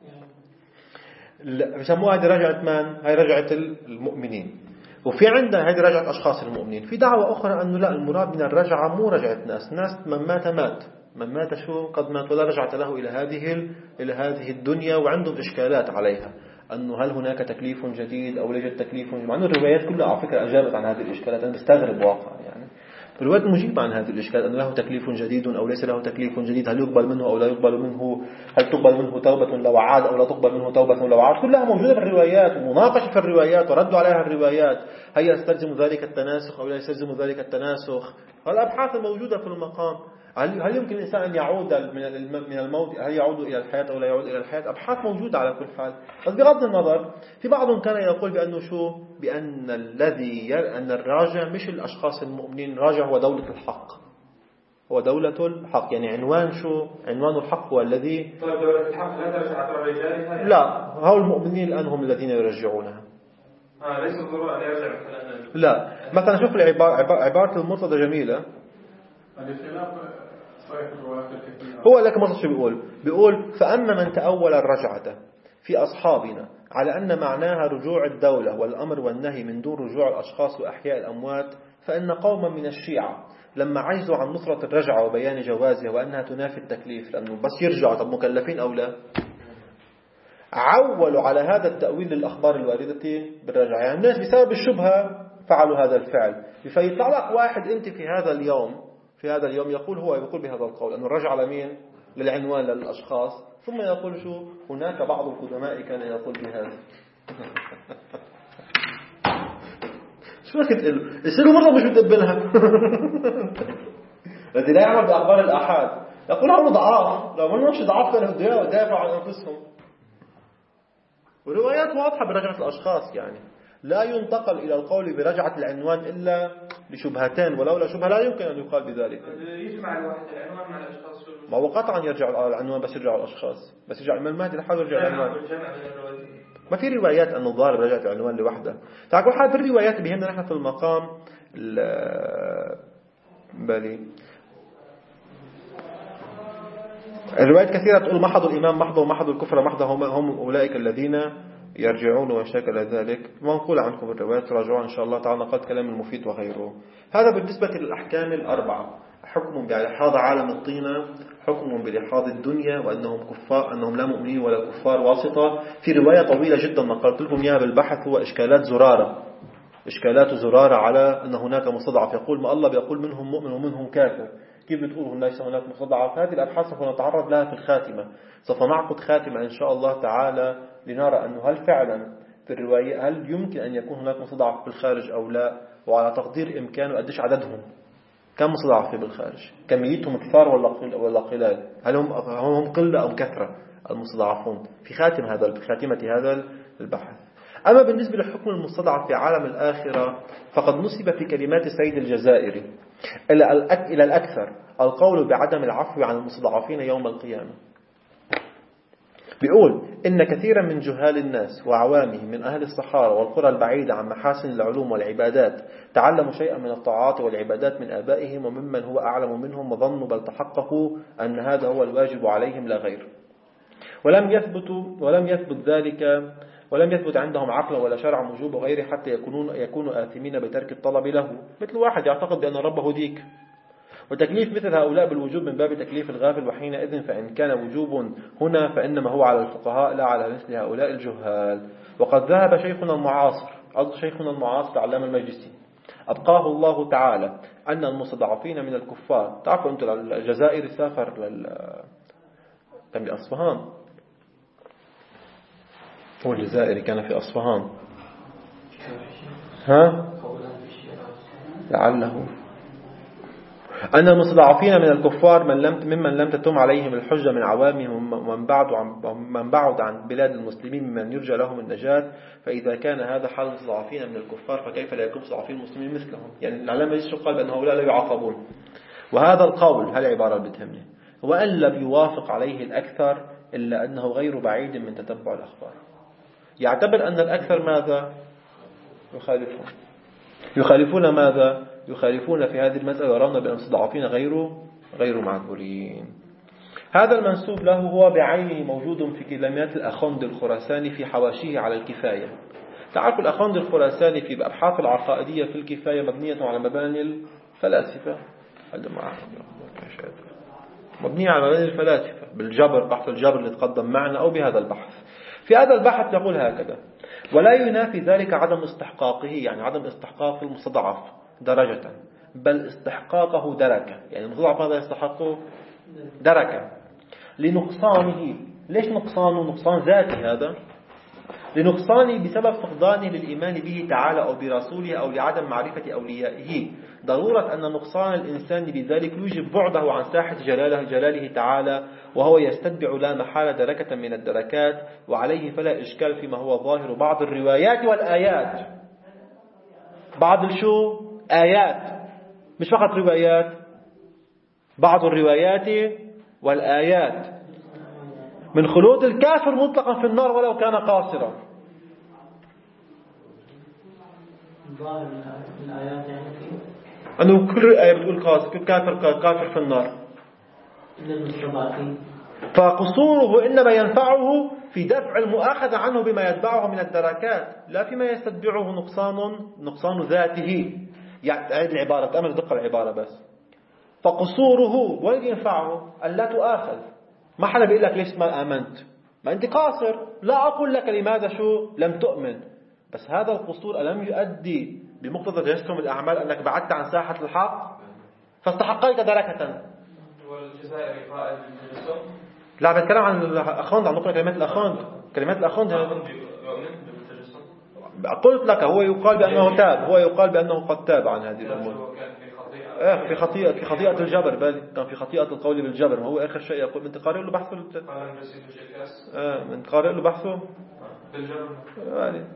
بسموها هذه رجعة من؟ هاي رجعة المؤمنين. وفي عندنا هذه رجعة أشخاص المؤمنين. في دعوة أخرى أنه لا، المراد من الرجعة مو رجعة ناس، ناس من مات مات، من مات شو قد مات ولا رجعة له إلى هذه إلى هذه الدنيا، وعندهم إشكالات عليها أنه هل هناك تكليف جديد أو ليس تكليف جديد. مع أنه الروايات كلها على فكرة أجابت عن هذه الإشكالات. أنا بستغرب واقع يعني الروايات مجيبة عن هذه الإشكال، أنه له تكليف جديد أو ليس له تكليف جديد، هل يقبل منه أو لا يقبل منه، هل تقبل منه توبة لو عاد أو لا تقبل منه توبة لو عاد. كلها موجودة في الروايات ومناقشة في الروايات وردوا عليها الروايات. هل يستلزم ذلك التناسخ أو لا يستلزم ذلك التناسخ؟ الأبحاث الموجودة في المقام. هل يمكن الإنسان أن يعود من الموت، هل يعود إلى الحياة أو لا يعود إلى الحياة؟ أبحاث موجودة على كل حال. بس بغض النظر، في بعضهم كان يقول بأنه شو، بأن الذي أن الراجع مش الأشخاص المؤمنين، الراجع هو دولة الحق، هو دولة الحق. يعني عنوان شو، عنوان الحق هو الذي. طيب دولة الحق لا ترجع على الرجال؟ لا، هؤلاء المؤمنين الآن هم الذين يرجعونها. آه ليس الضرورة أن يرجع مثلا. لا، مثلا شوف العبارة، عبارة المرتضى جميلة. هو لك مرة شو بيقول بيقول فأما من تأول الرجعة في أصحابنا على أن معناها رجوع الدولة والأمر والنهي من دون رجوع الأشخاص وأحياء الأموات، فإن قوما من الشيعة لما عجزوا عن نصرة الرجعة وبيان جوازها وأنها تنافي التكليف، لأنه بس يرجعوا طب مكلفين أو لا، عولوا على هذا التأويل للأخبار الواردة بالرجعة. يعني الناس بسبب الشبهة فعلوا هذا الفعل. فيطلع لك واحد أنت في هذا اليوم في هذا اليوم يقول هو يقول بهذا القول أنه الرجعة لمين؟ للعنوان للأشخاص، ثم يقول شو هناك بعض القدماء كان يقول بهذا. شو بدك تقول له؟ يصير مرة مش بتقبلها. الذي لا يعمل بأخبار الآحاد يقول هم ضعاف، لو ما نمشي ضعاف كانوا يدافعوا عن أنفسهم. وروايات واضحة برجعة الأشخاص، يعني لا ينتقل إلى القول برجعة العنوان إلا لشبهتين، ولولا شبهة لا يمكن أن يقال بذلك. يجمع الواحد العنوان مع الأشخاص. ما هو قطعا يرجع العنوان، بس يرجع الأشخاص، بس يرجع الإمام المهدي لحاله يرجع العنوان. ما في روايات أن الضارب رجعت العنوان لوحده. تعال حال بالروايات بهمنا نحن في المقام بالي الروايات كثيرة تقول محض الإمام محضه ومحض الكفر محضه هم, هم أولئك الذين يرجعون وشاكل ذلك. منقول عنكم الروايات تراجعوا إن شاء الله تعالى قد كلام المفيد وغيره. هذا بالنسبة للأحكام الأربعة: حكم بلحاظ عالم الطينة، حكم بلحاظ الدنيا وأنهم كفار، أنهم لا مؤمنين ولا كفار واسطة. في رواية طويلة جدا نقلت لكم إياها بالبحث، هو إشكالات زرارة، إشكالات زرارة على أن هناك مستضعف، يقول ما الله بيقول منهم مؤمن ومنهم كافر، كيف بتقول ليس هناك مستضعف؟ هذه الأبحاث سوف نتعرض لها في الخاتمة، سوف نعقد خاتمة إن شاء الله تعالى لنرى أنه هل فعلا في الرواية هل يمكن أن يكون هناك مستضعف بالخارج أو لا، وعلى تقدير إمكانه قديش عددهم، كم مستضعف بالخارج، كميتهم كثار ولا ولا قلال، هل هم هم قلة أو كثرة المستضعفون، في خاتم هذا في خاتمة هذا البحث. أما بالنسبة لحكم المستضعف في عالم الآخرة فقد نسب في كلمات سيد الجزائري إلى الأكثر القول بعدم العفو عن المستضعفين يوم القيامة. بيقول إن كثيرا من جهال الناس وعوامهم من أهل الصحارى والقرى البعيدة عن محاسن العلوم والعبادات تعلموا شيئا من الطاعات والعبادات من آبائهم وممن هو أعلم منهم، وظنوا بل تحققوا أن هذا هو الواجب عليهم لا غير، ولم يثبتوا ولم يثبت ذلك ولم يثبت عندهم عقل ولا شرع موجوب غيره حتى يكونون يكونوا آثمين بترك الطلب له، مثل واحد يعتقد بأن ربه ديك. وتكليف مثل هؤلاء بالوجوب من باب تكليف الغافل، وحينئذ فإن كان وجوب هنا فإنما هو على الفقهاء لا على مثل هؤلاء الجهال. وقد ذهب شيخنا المعاصر شيخنا المعاصر علامة المجلسي أبقاه الله تعالى أن المستضعفين من الكفار، تعرفوا أنتم الجزائر سافر لل كان بأصفهان، هو الجزائري كان في أصفهان، ها لعله أن المستضعفين من الكفار من لم ممن لم تتم عليهم الحجة من عوامهم ومن بعد عن من بعد عن بلاد المسلمين ممن يرجى لهم النجاة، فإذا كان هذا حال المستضعفين من الكفار فكيف لا يكون مستضعفين المسلمين مثلهم؟ يعني العلامة يشرح قال بأن هؤلاء لا يعاقبون. وهذا القول هالعبارة اللي بتهمني وأن لم يوافق عليه الأكثر إلا أنه غير بعيد من تتبع الأخبار. يعتبر أن الأكثر ماذا؟ يخالفون يخالفون ماذا؟ يخالفون في هذه المسألة، ويرون بأن المستضعفين غير غير معذورين. هذا المنسوب له هو بعينه موجود في كلمات الأخوند الخراساني في حواشيه على الكفاية. تعرفوا الأخوند الخراساني في أبحاث العقائدية في الكفاية مبنية على مباني الفلاسفة، مبنية على مباني الفلاسفة بالجبر، بحث الجبر اللي تقدم معنا أو بهذا البحث. في هذا البحث يقول هكذا: ولا ينافي ذلك عدم استحقاقه، يعني عدم استحقاق المستضعف درجة، بل استحقاقه دركة، يعني المستضعف هذا يستحقه دركة لنقصانه. ليش نقصانه؟ نقصان ذاتي هذا، لنقصانه بسبب فقدانه للإيمان به تعالى أو برسوله أو لعدم معرفة أوليائه. ضرورة أن نقصان الإنسان بذلك يوجب بعده عن ساحة جلاله, جلاله تعالى، وهو يستتبع لا محالة دركة من الدركات، وعليه فلا إشكال فيما هو ظاهر بعض الروايات والآيات. بعض الشو آيات، مش فقط روايات، بعض الروايات والآيات من خلود الكافر مطلقا في النار ولو كان قاصرا. ظاهر الآيات يعني أنه كل آية بتقول قاصر كافر كافر في النار، فقصوره إنما ينفعه في دفع المؤاخذة عنه بما يتبعه من الدركات، لا فيما يستتبعه نقصان نقصان ذاته. يعني هذه العبارة تأمل دقة العبارة بس. فقصوره وين ينفعه؟ ألا تؤاخذ. ما حدا بيقول لك ليش ما آمنت، ما أنت قاصر، لا أقول لك لماذا شو لم تؤمن، بس هذا القصور ألم يؤدي بمقتضى تجسم الأعمال أنك بعدت عن ساحة الحق فاستحقيت دركة. والجزائري قائل بالتجسم؟ لا بتكلم عن الأخوند، عم نقرأ كلمات الأخوند. كلمات الأخوند قلت لك هو يقال بأنه تاب، هو يقال بأنه قد تاب عن هذه الأمور. إيه في خطيئة في خطيئة الجبر، بل كان في خطيئة القول بالجبر. ما هو آخر شيء يقول من تقارئ له بحثه. آه من تقارئ له بحثه بالجبر. يعني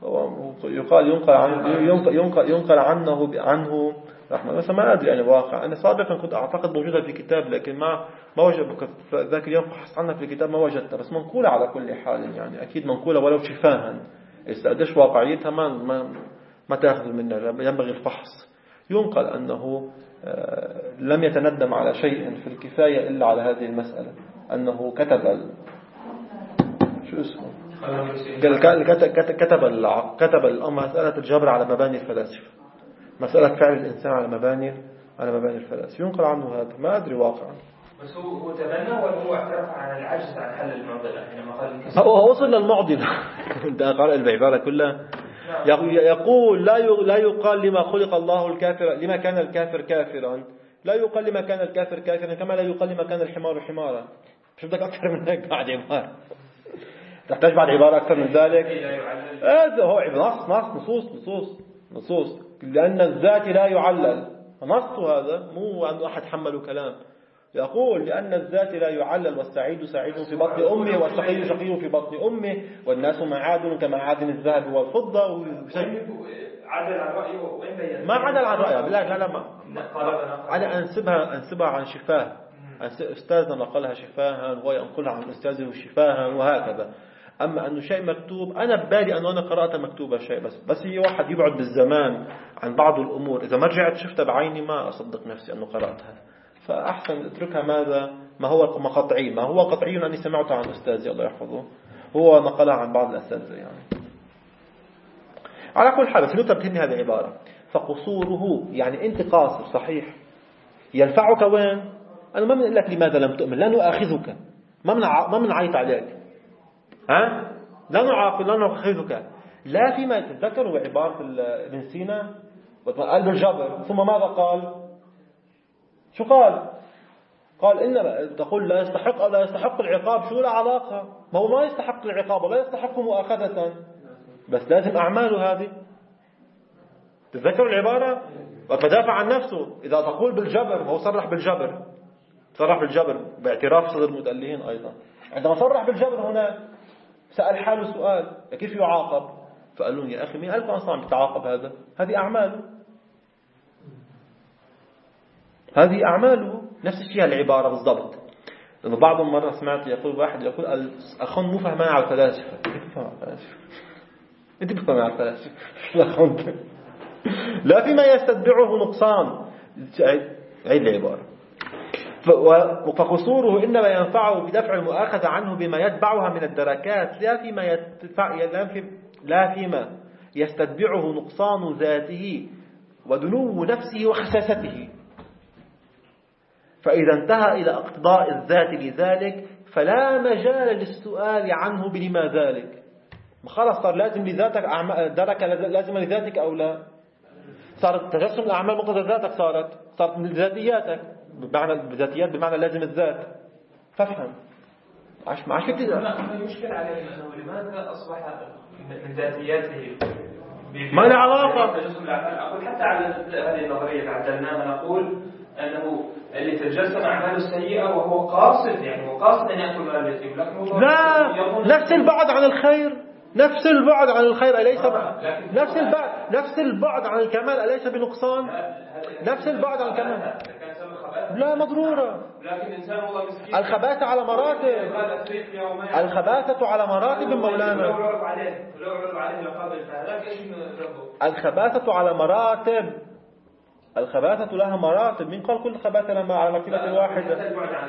يقال ينقل عن ينقل ينقل, ينقل عنه عنه رحمة. بس ما أدري يعني واقع. أنا سابقا كنت أعتقد موجودة في كتاب لكن ما ما وجدت ذاك اليوم بحثت عنها في الكتاب ما وجدتها. بس منقولة على كل حال يعني أكيد منقولة ولو شفاها. استأدش واقعيتها ما ما ما تأخذ منها ينبغي الفحص. ينقل أنه لم يتندم على شيء في الكفاية إلا على هذه المسألة أنه كتب ال... شو اسمه كتب كتب كتب الأمر مسألة الجبر على مباني الفلاسفة مسألة فعل الإنسان على مباني على مباني الفلاسفة. ينقل عنه هذا ما أدري واقعا. بس هو هو تبنى ولا هو اعترف عن العجز عن حل المعضلة حينما قال هو وصل للمعضلة. أنت قارئ العبارة كلها يقول لا لا يقال لما خلق الله الكافر لما كان الكافر كافرا لا يقال لما كان الكافر كافرا كما لا يقال لما كان الحمار حمارا. شو بدك أكثر من هيك بعد عبارة تحتاج بعد عبارة أكثر من ذلك. هذا هو نص نص نصوص نصوص نصوص لأن الذات لا يعلل نص. هذا مو أن أحد حمله كلام. يقول لأن الذات لا يعلل والسعيد سعيد في بطن أمه والشقي شقي في بطن أمه والناس معادن كمعادن الذهب والفضة. عدل عن رأيه وين ما عدل عن رأيه لا لا لا ما أنا أنسبها أنسبها عن شفاه أستاذنا نقلها شفاها وهو ينقلها عن أستاذه شفاها وهكذا. أما أنه شيء مكتوب أنا ببالي أنه أنا قرأت مكتوبة شيء بس بس هي واحد يبعد بالزمان عن بعض الأمور إذا ما رجعت شفتها بعيني ما أصدق نفسي أنه قرأتها. فأحسن اتركها ماذا ما هو ما قطعي ما هو قطعي أني سمعته عن أستاذي الله يحفظه هو نقلها عن بعض الأساتذة يعني. على كل حال سنوتها بتهمني هذه العبارة. فقصوره يعني أنت قاصر صحيح ينفعك وين أنا ما بنقول لك لماذا لم تؤمن لا نؤاخذك ما من ما بنعيط عليك ها لا نعاقب لا نؤاخذك لا فيما تتذكروا عبارة ابن سينا قال بالجبر ثم ماذا قال شو قال قال إن تقول لا يستحق أو لا يستحق العقاب شو له علاقة ما هو ما يستحق العقاب ولا يستحق مؤاخذة بس لازم أعماله هذه. تتذكروا العبارة وتدافع عن نفسه إذا تقول بالجبر هو صرح بالجبر صرح بالجبر باعتراف صدر المتألهين أيضا. عندما صرح بالجبر هنا سأل حاله سؤال كيف يعاقب فقال لهم يا أخي مين قال أصلا عم يتعاقب هذا هذه أعماله هذه أعماله نفس الشيء العبارة بالضبط. لأنه بعض المرة سمعت يقول واحد يقول الأخون مو فهمان على الفلاسفة. أنت بفهم على الفلاسفة لا فيما يستتبعه نقصان. عيد العبارة. فقصوره إنما ينفعه بدفع المؤاخذة عنه بما يتبعها من الدركات لا فيما يتفع لا فيما يستتبعه نقصان ذاته ودنو نفسه وخساسته. فإذا انتهى إلى اقتضاء الذات لذلك فلا مجال للسؤال عنه بلما ذلك. خلاص صار لازم لذاتك درك لازم لذاتك أو لا صارت تجسم الأعمال مقتضى ذاتك صارت صارت من ذاتياتك بمعنى الذاتيات بمعنى لازم الذات. فافهم عش ما عش كده لا المشكلة عليه أنه لماذا أصبح من ذاتياته ما له علاقة أقول حتى على هذه النظرية عدلناها نقول أنه اللي تجسم أعماله السيئة وهو قاصد يعني هو قاصد أن يأكل مال اليتيم لكن لا نفس البعد عن الخير نفس البعد عن الخير أليس نفس البعد نفس البعد عن الكمال أليس بنقصان نفس البعد عن الكمال لا مضرورة. الخباثة على مراتب الخباثة على مراتب مولانا الخباثة على مراتب الخباثة لها مراتب. من قال كل خباثة لما على مرتبة واحدة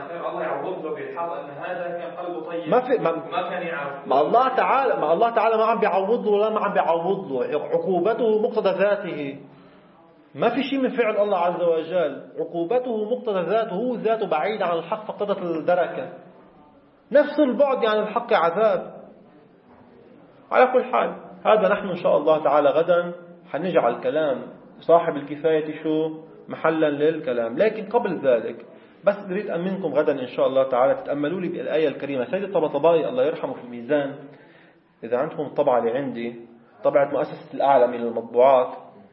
ما في ما, ما الله تعالى ما الله تعالى ما عم بيعوض له ولا ما عم بيعوض له عقوبته مقتضى ذاته. ما في شيء من فعل الله عز وجل عقوبته مقتضى ذاته هو ذاته بعيد عن الحق فقدت الدركة نفس البعد عن الحق عذاب. على كل حال هذا نحن إن شاء الله تعالى غدا حنجعل كلام صاحب الكفاية شو محلا للكلام. لكن قبل ذلك بس أريد أن منكم غدا إن شاء الله تعالى تتأملوا لي بالآية الكريمة. سيد الطبطبائي الله يرحمه في الميزان إذا عندكم الطبعة اللي عندي طبعة مؤسسة الأعلى من المطبوعات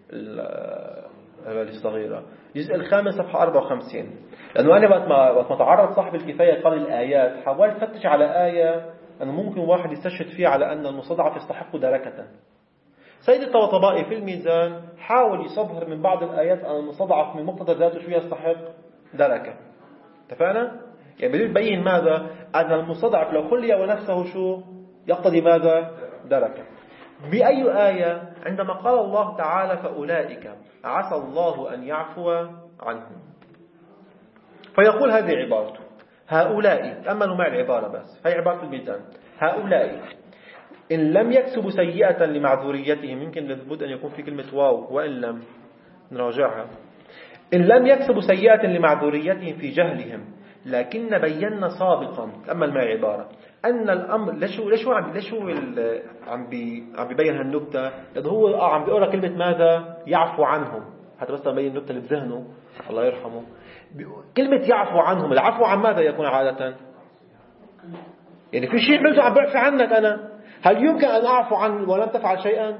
الصغيرة الجزء الخامس صفحة أربعة وخمسين. لأنه أنا وقت ما وقت ما تعرض صاحب الكفاية قال الآيات حاولت فتش على آية أنه ممكن واحد يستشهد فيها على أن المستضعف يستحق دركة سيد الطباطبائي في الميزان حاول يصبر من بعض الآيات أن المستضعف من مقتضى ذاته شو يستحق دركة. اتفقنا؟ يعني بدي يبين ماذا؟ أن المستضعف لو خلي ونفسه شو يقتضي ماذا؟ دركة. بأي آية؟ عندما قال الله تعالى فأولئك عسى الله أن يعفو عنهم. فيقول هذه عبارته هؤلاء، تأملوا معي العبارة بس، هي عبارة الميزان. هؤلاء إن لم يكسبوا سيئة لمعذوريتهم، يمكن لابد أن يكون في كلمة واو وإن لم نراجعها. إن لم يكسبوا سيئة لمعذوريتهم في جهلهم، لكن بينا سابقا، تأمل معي العبارة، أن الأمر ليش ليش هو عم ليش هو عم بي عم بيبين هالنكتة؟ لأنه هو آه عم بيقول كلمة ماذا؟ يعفو عنهم، حتى بس تبين النكتة اللي بذهنه الله يرحمه. كلمة يعفو عنهم، العفو عن ماذا يكون عادة؟ يعني في شيء عملته عم بعفو عنك أنا، هل يمكن أن أعفو عنه ولم تفعل شيئا؟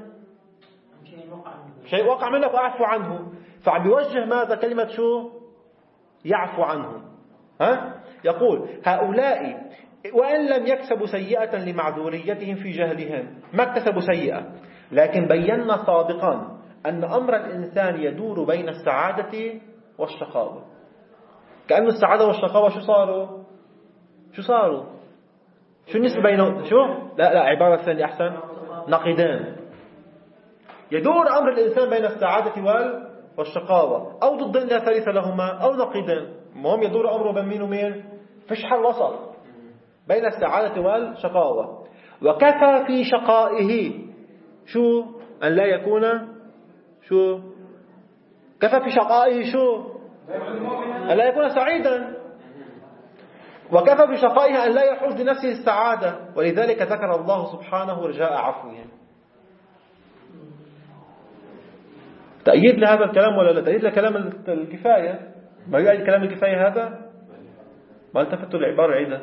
شيء وقع منك وأعفو عنه، فعم بيوجه ماذا؟ كلمة شو؟ يعفو عنهم. ها؟ يقول هؤلاء وإن لم يكسبوا سيئة لمعذوريتهم في جهلهم، ما اكتسبوا سيئة، لكن بينا سابقا أن أمر الإنسان يدور بين السعادة والشقاوة. كأن السعادة والشقاوة شو صاروا؟ شو صاروا؟ شو النسبة بينهم؟ شو؟ لا لا عبارة ثانية أحسن، نقيضان. يدور أمر الإنسان بين السعادة والشقاوة، أو ضدين لا ثالث لهما، أو نقيضان. المهم يدور أمره بين مين ومين؟ فيش حل وسط بين السعادة والشقاوة. وكفى في شقائه شو؟ أن لا يكون شو؟ كفى في شقائه شو؟ أن لا يكون سعيدا. وكفى في شقائه أن لا يحوز لنفسه السعادة، ولذلك ذكر الله سبحانه رجاء عفوه. تأييد لهذا الكلام ولا لا؟ تأييد لكلام الكفاية. ما يؤيد كلام الكفاية هذا؟ ما التفتوا العبارة عيدة؟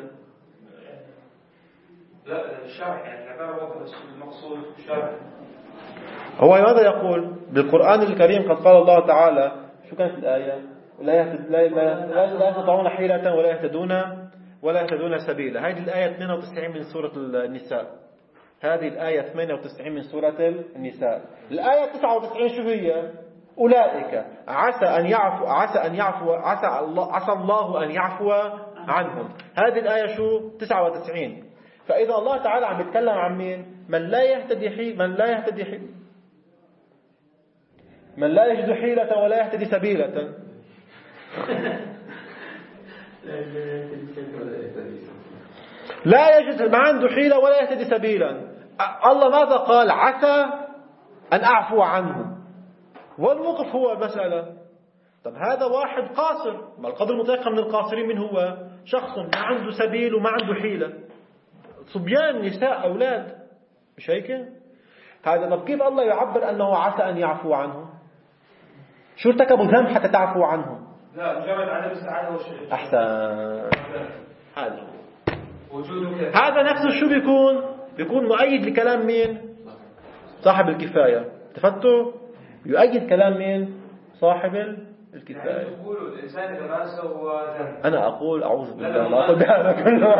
لا الشرح يعني العبارة وضع المقصود الشرح. هو ماذا يقول بالقرآن الكريم؟ قد قال الله تعالى، شو كانت الآية؟ لا يهتد لا لا لا يستطيعون حيلة ولا يهتدون ولا يهتدون سبيلا. هذه الآية ثمانية وتسعين من سورة النساء. هذه الآية ثمانية وتسعين من سورة النساء. الآية تسعة وتسعين شو هي؟ أولئك عسى أن يعفو عسى أن يعفو عسى الله عسى الله أن يعفو عنهم. هذه الآية شو؟ تسعة وتسعين. فإذا الله تعالى عم يتكلم عن مين؟ من لا يهتدي حي من لا يهتدي حي من لا يجد حيلة ولا يهتدي سبيلة. لا يجد ما عنده حيلة ولا يهتدي سبيلا. الله ماذا قال؟ عسى أن أعفو عنه، والوقف هو المسألة. طب هذا واحد قاصر، ما القدر المتيقن من القاصرين من هو؟ شخص ما عنده سبيل وما عنده حيلة، صبيان نساء أولاد، مش هيك؟ هذا طب كيف الله يعبر أنه عسى أن يعفو عنه؟ شو ارتكبوا ذنب حتى تعفو عنه؟ لا مجرد عدم السعادة والشرك. أحسن. هذا وجودك هذا نفسه شو بيكون؟ بيكون مؤيد لكلام مين؟ صاحب الكفاية. تفتوا؟ يؤيد كلام مين؟ صاحب الكفاية. يعني تقولوا الإنسان إذا ما سوى ذنب. أنا أقول أعوذ بالله لا أقول بهذا كله.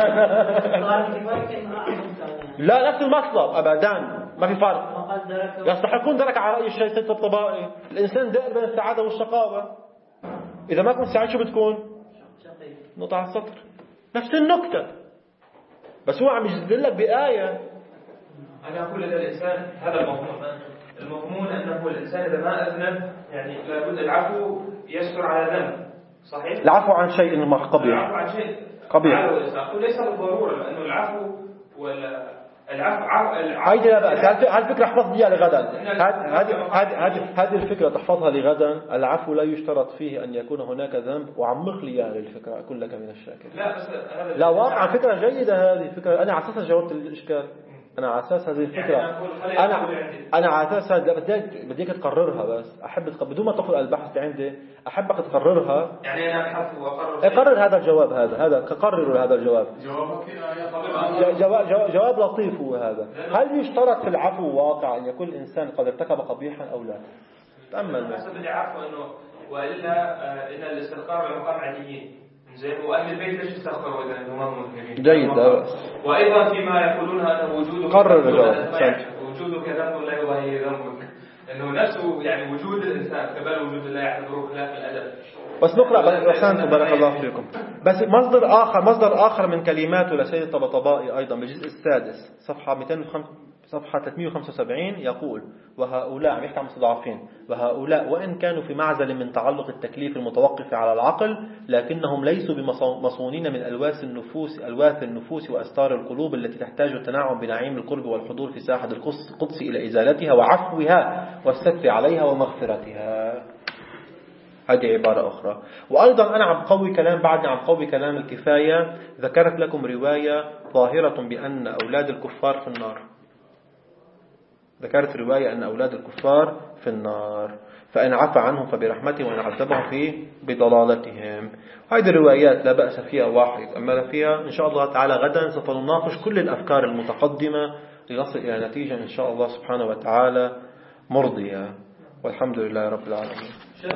لا نفس المطلب أبدا، ما في فرق. يستحقون درك على رأي الشيء سيد الطبائي. الإنسان دائر بين السعادة والشقاوة. إذا ما كنت سعيد شو بتكون؟ نقطة على السطر. نفس النكتة، بس هو عم يجدل لك بآية. أنا أقول إذا الإنسان هذا المضمون المضمون أنه الإنسان إذا ما أذنب يعني لابد العفو يستر على ذنب، صحيح؟ العفو عن شيء ما قبيح. العفو عن شيء قبيح. أقول ليس بالضرورة، لأنه العفو ولا العفو العفو هيدي لا بأس. هالفكرة احفظ بيها لغدا. هذه هذه هذه الفكرة تحفظها لغدا. العفو لا يشترط فيه أن يكون هناك ذنب. وعمق لي هذه الفكرة، أكون لك من الشاكر. لا بس هذا لا واقع فكرة جيدة هذه الفكرة. أنا على أساسها جاوبت الإشكال. أنا على أساس هذه الفكرة. أنا أنا على أساس بدي بديك تقررها، بس أحب بدون ما تأخذ البحث عندي أحبك تقررها. يعني أنا أبحث وأقرر. اقرر هذا الجواب. هذا هذا قرروا هذا الجواب. جوابك جواب جواب, جواب لطيف هو هذا. هل يشترط في العفو واقع أن يكون الإنسان قد ارتكب قبيحا أو لا؟ تأمل. حسب اللي عارفه إنه وإلا إن الاستغفار العقاب عاديين. زين وأهل البيت ليش يستغفروا إذا هم مذنبين؟ جيد. وأيضا فيما يقولون هذا وجود قرر الجواب. وجودك ذنب لا يضاهي ذنبك، انه نفسه يعني وجود الانسان قبل وجود الله يعتبره خلاف الادب. بس نقرأ بس أحسنتم بارك الله فيكم. بس مصدر آخر مصدر آخر من كلماته لسيد الطبطبائي أيضا بالجزء السادس صفحة مئتين وخمسة صفحة ثلاثمئة وخمسة وسبعين يقول: وهؤلاء عم يحكي عن المستضعفين، وهؤلاء وإن كانوا في معزل من تعلق التكليف المتوقف على العقل، لكنهم ليسوا بمصونين من ألواث النفوس ألواث النفوس وأستار القلوب التي تحتاج التنعم بنعيم القرب والحضور في ساحة القدس إلى إزالتها وعفوها والستر عليها ومغفرتها. هذه عبارة أخرى. وأيضا أنا عم قوي كلام بعدني عم قوي كلام الكفاية. ذكرت لكم رواية ظاهرة بأن أولاد الكفار في النار. ذكرت رواية أن أولاد الكفار في النار، فإن عفى عنهم فبرحمته وإن عذبهم في بضلالتهم. هذه الروايات لا بأس فيها واحد أما فيها إن شاء الله تعالى غدا سوف نناقش كل الأفكار المتقدمة لنصل إلى نتيجة إن شاء الله سبحانه وتعالى مرضية، والحمد لله رب العالمين.